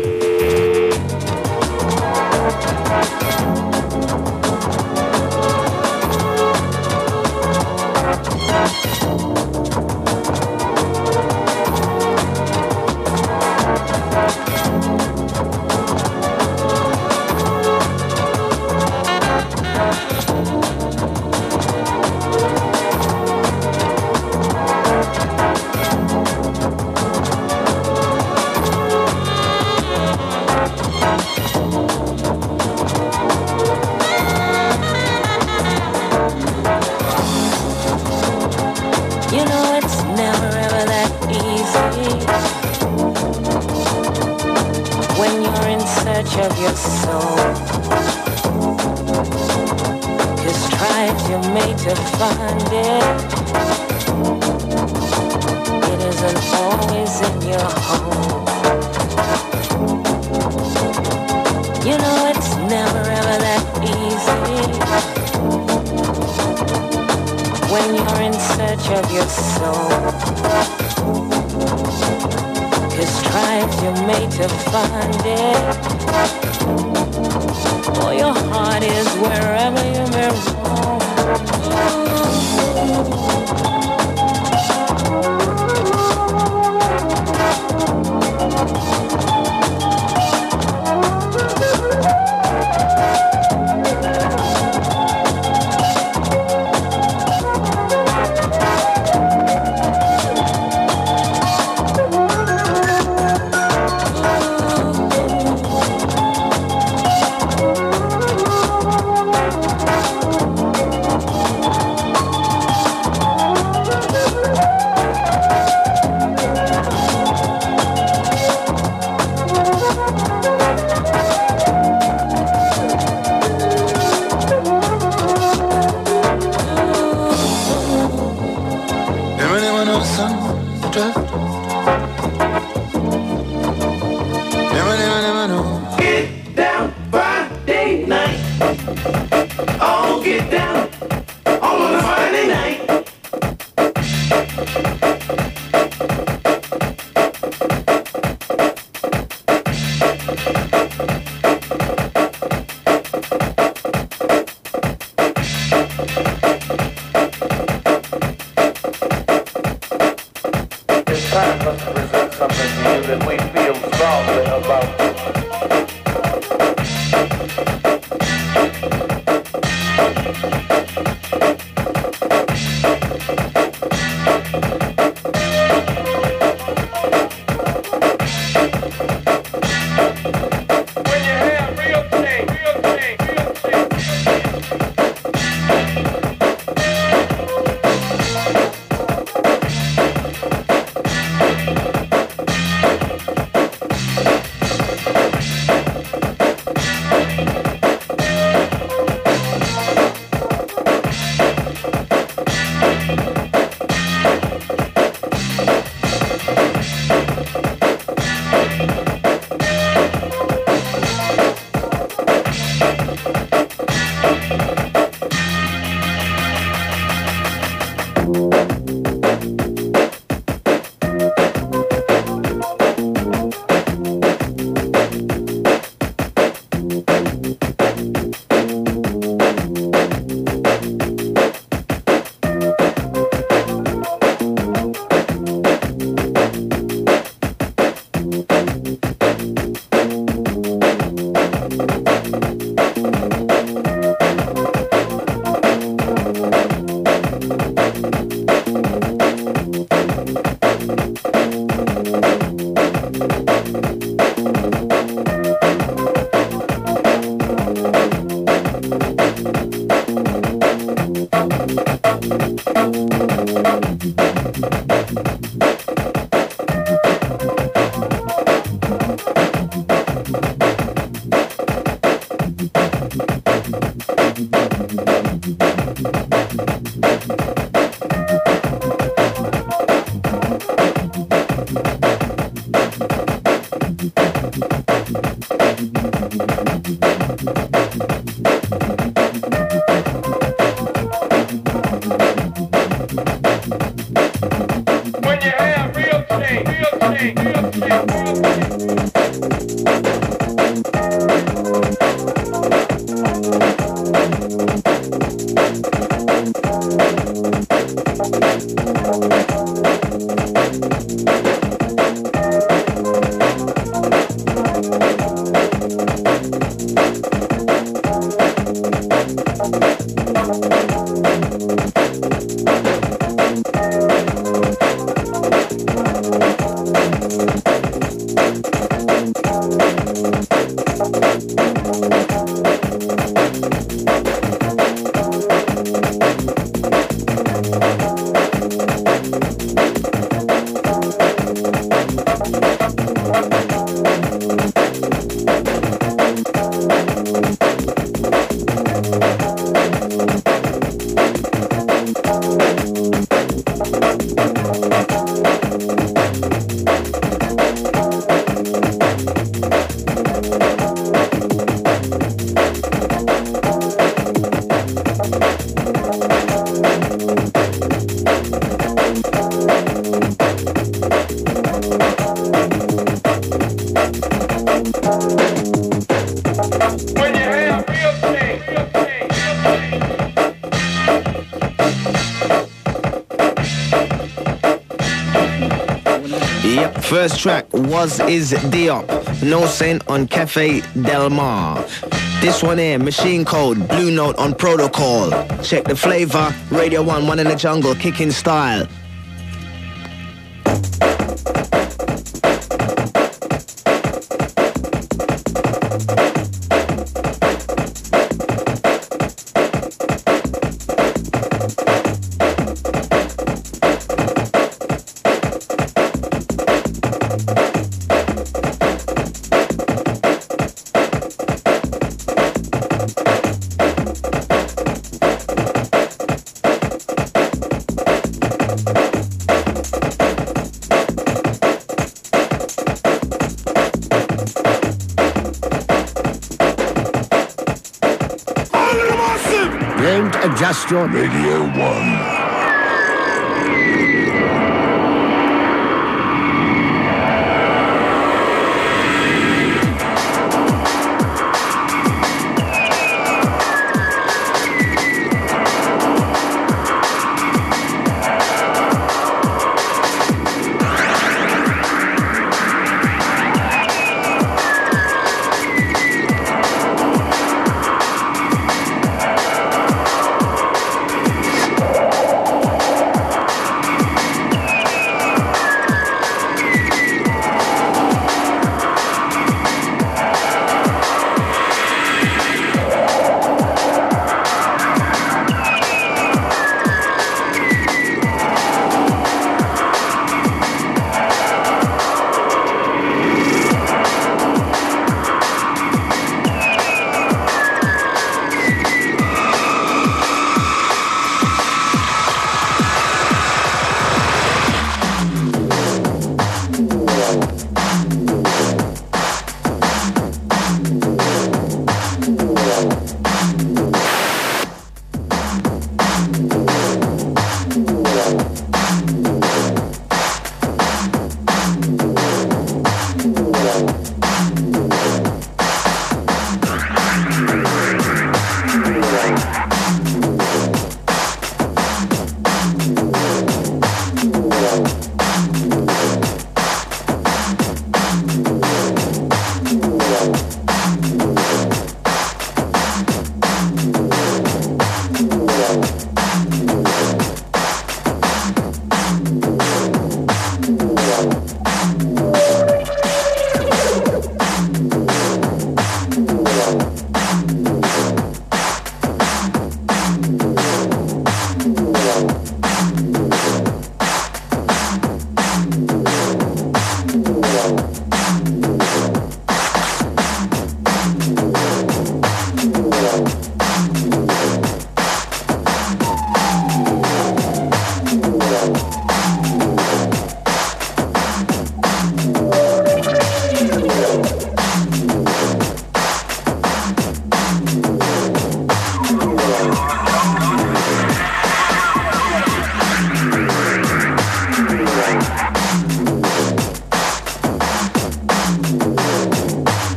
Of your soul, 'cause strides you made to find it. It isn't always in your home. You know it's never ever that easy when you're in search of your soul. 'Cause strides you made to find it. Oh, your heart is wherever you may roam. First track is Diop, No Saint on Cafe Del Mar. This one here, Machine Code, Blue Note on Protocol. Check the flavor, Radio 1, One in the Jungle, kicking style. Adjust your Radio 1.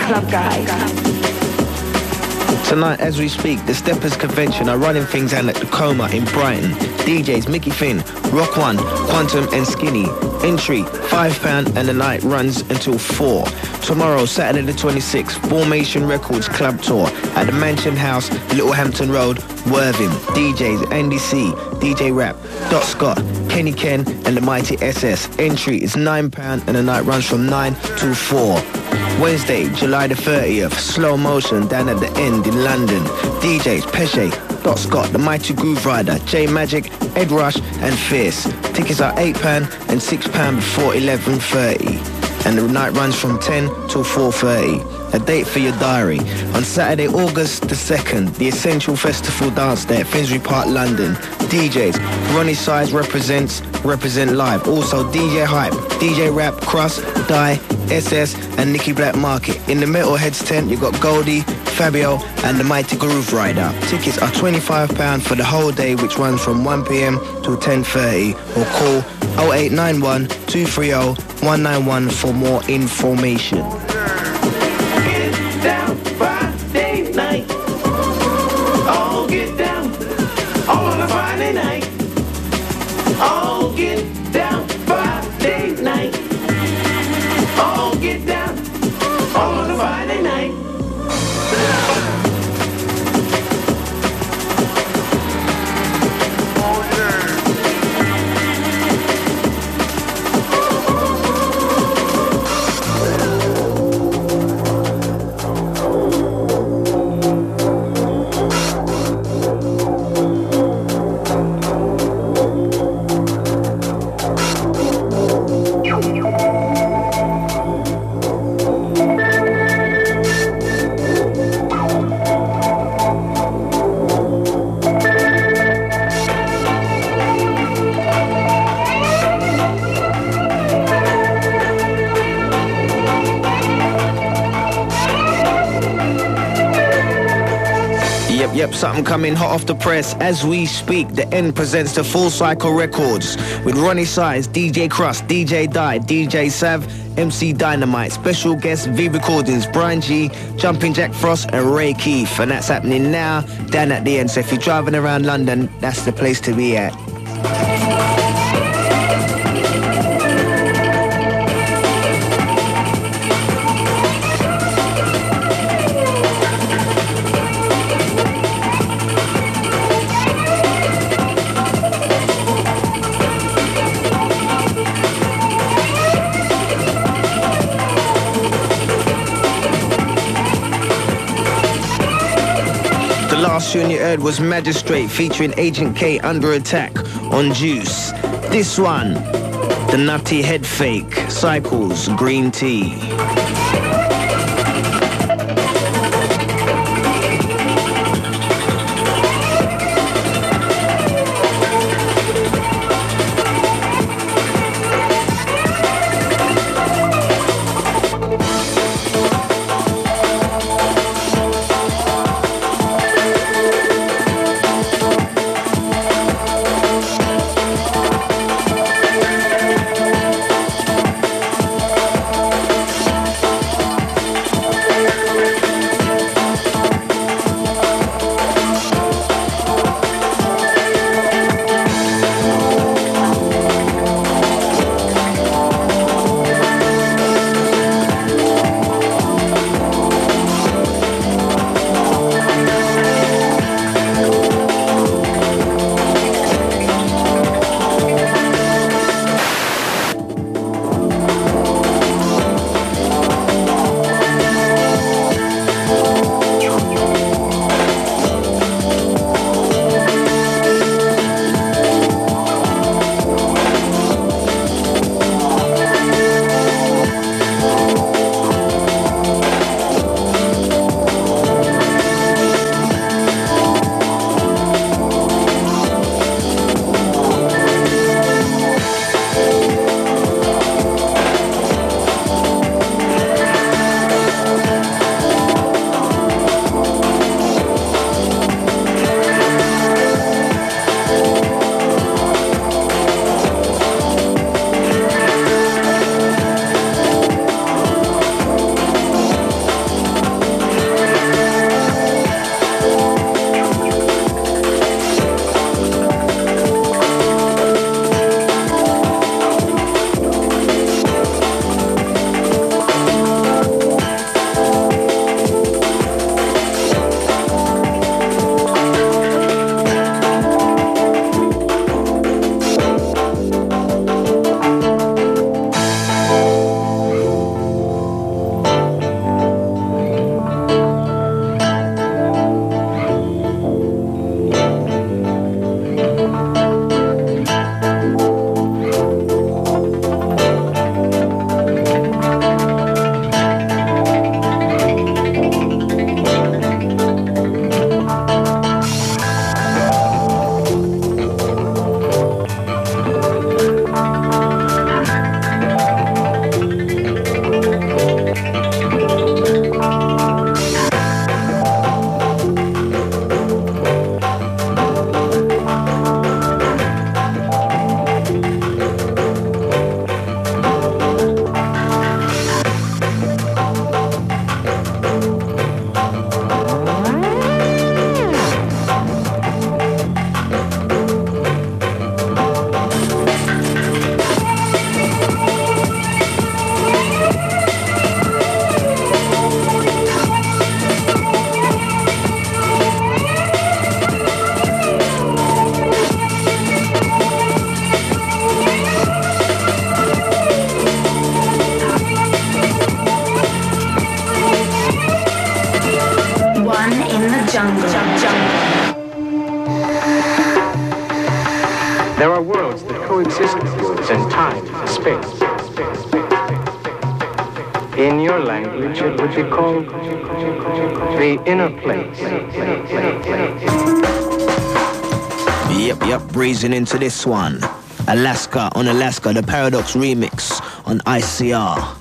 club guys. Tonight, as we speak, the Steppers Convention are running things down at the Coma in Brighton. DJs Mickey Finn, Rock One, Quantum and Skinny. Entry, £5 and the night runs until 4. Tomorrow, Saturday the 26th, Formation Records Club Tour at the Mansion House, Littlehampton Road, Worthing. DJs Andy C, DJ Rap, Dot Scott, Kenny Ken and the Mighty SS. Entry is £9 and the night runs from 9 till 4. Wednesday, July the 30th, Slow Motion down at the End in London. DJs Pesce, Dot Scott, The Mighty Groove Rider, J Magic, Ed Rush and Fierce. Tickets are £8 and £6 before 11:30. And the night runs from 10 till 4:30. A date for your diary. On Saturday, August the 2nd, the Essential Festival Dance Day at Finsbury Park, London. DJs, Ronnie Size represent live. Also DJ Hype, DJ Rap, Cross, Die, SS and Nicky Black Market. In the Metalheads tent, you've got Goldie, Fabio and the Mighty Groove Rider. Tickets are £25 for the whole day, which runs from 1 p.m. till 10:30, or call 0891 230 191 for more information. Get down Friday night. Oh, get down on a Friday night. Oh, get down Friday night. Oh, get down on a Friday night. Yep, something coming hot off the press as we speak. The End presents the Full Cycle Records with Ronnie Size, DJ Cross, DJ Die, DJ Sav, MC Dynamite, special guest V Recordings, Brian G, Jumping Jack Frost and Ray Keith. And that's happening now down at the End. So if you're driving around London, that's the place to be at. Last tune you heard was Magistrate featuring Agent K, Under Attack on Juice. This one, The Nutty Head Fake, Cycles, Green Tea. time, space. In your language, it would be called the inner place. Yep, breezing into this one. Alaska, the Paradox remix on ICR.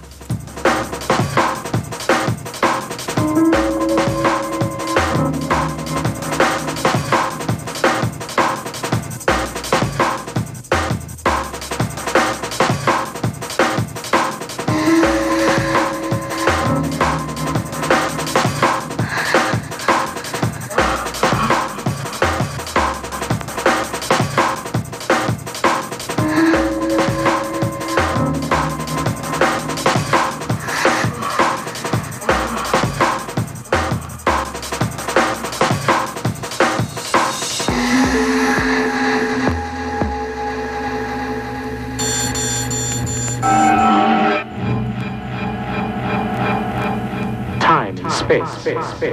Space.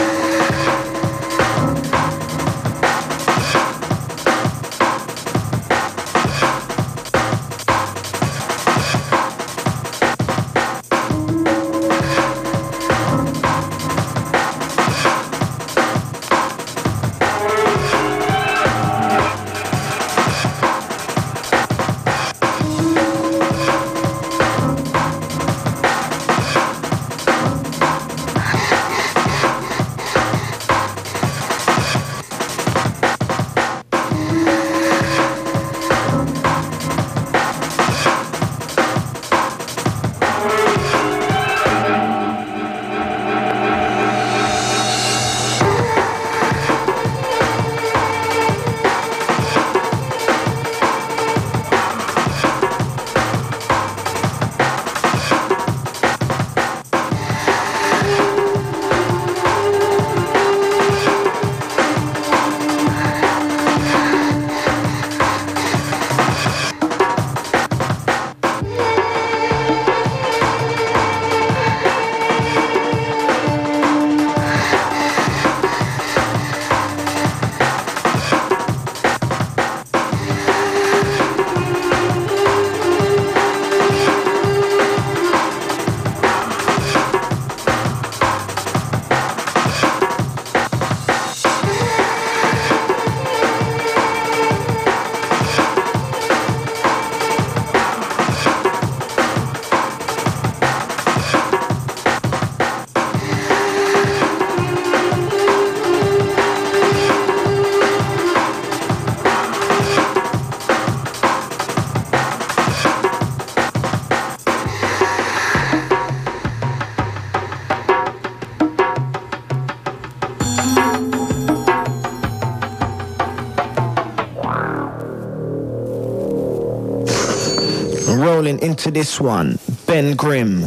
Rolling into this one, Ben Grimm,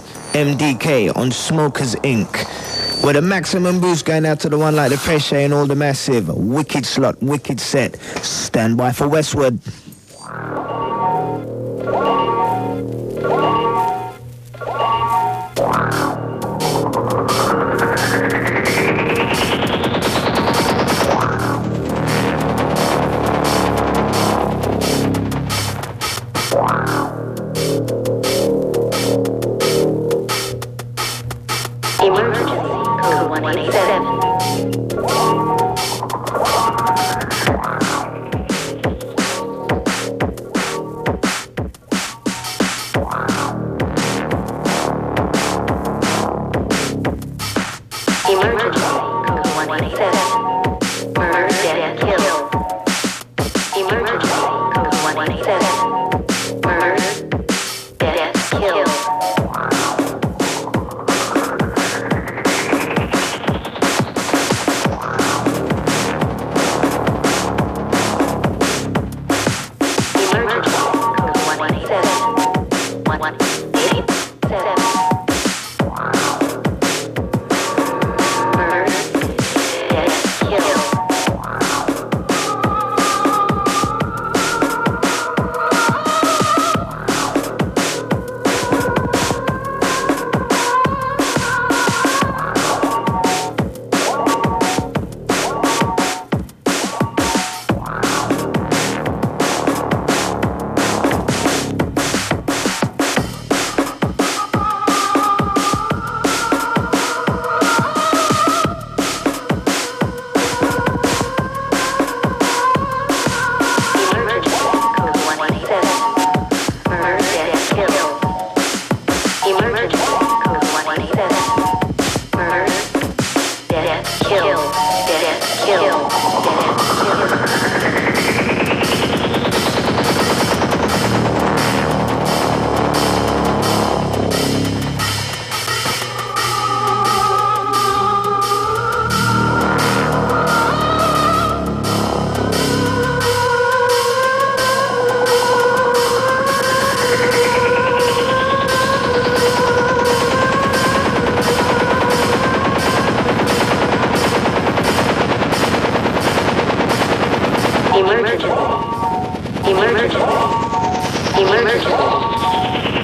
MDK on Smokers Inc. With a maximum boost going out to the one like the Pressure and all the massive. Wicked slot, wicked set. Stand by for Westwood.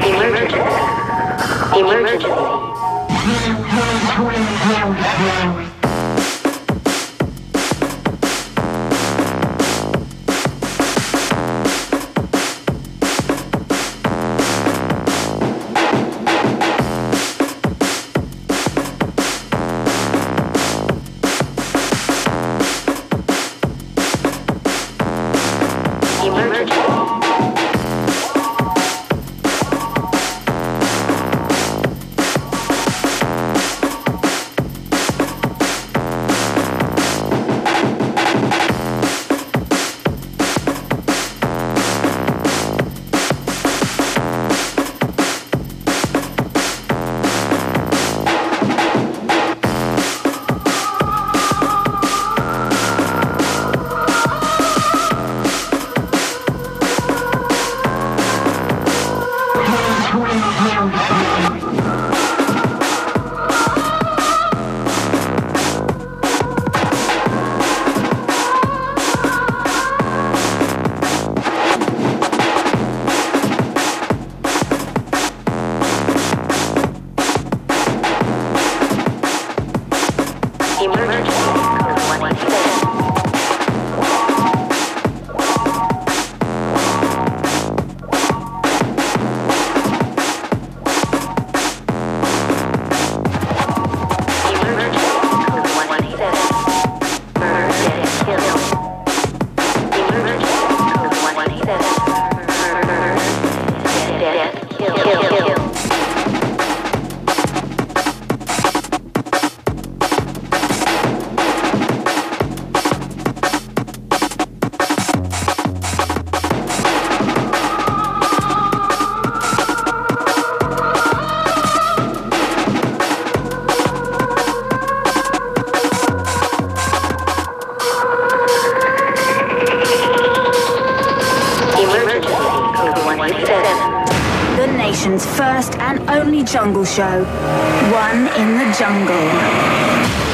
First and only jungle show. One in the jungle.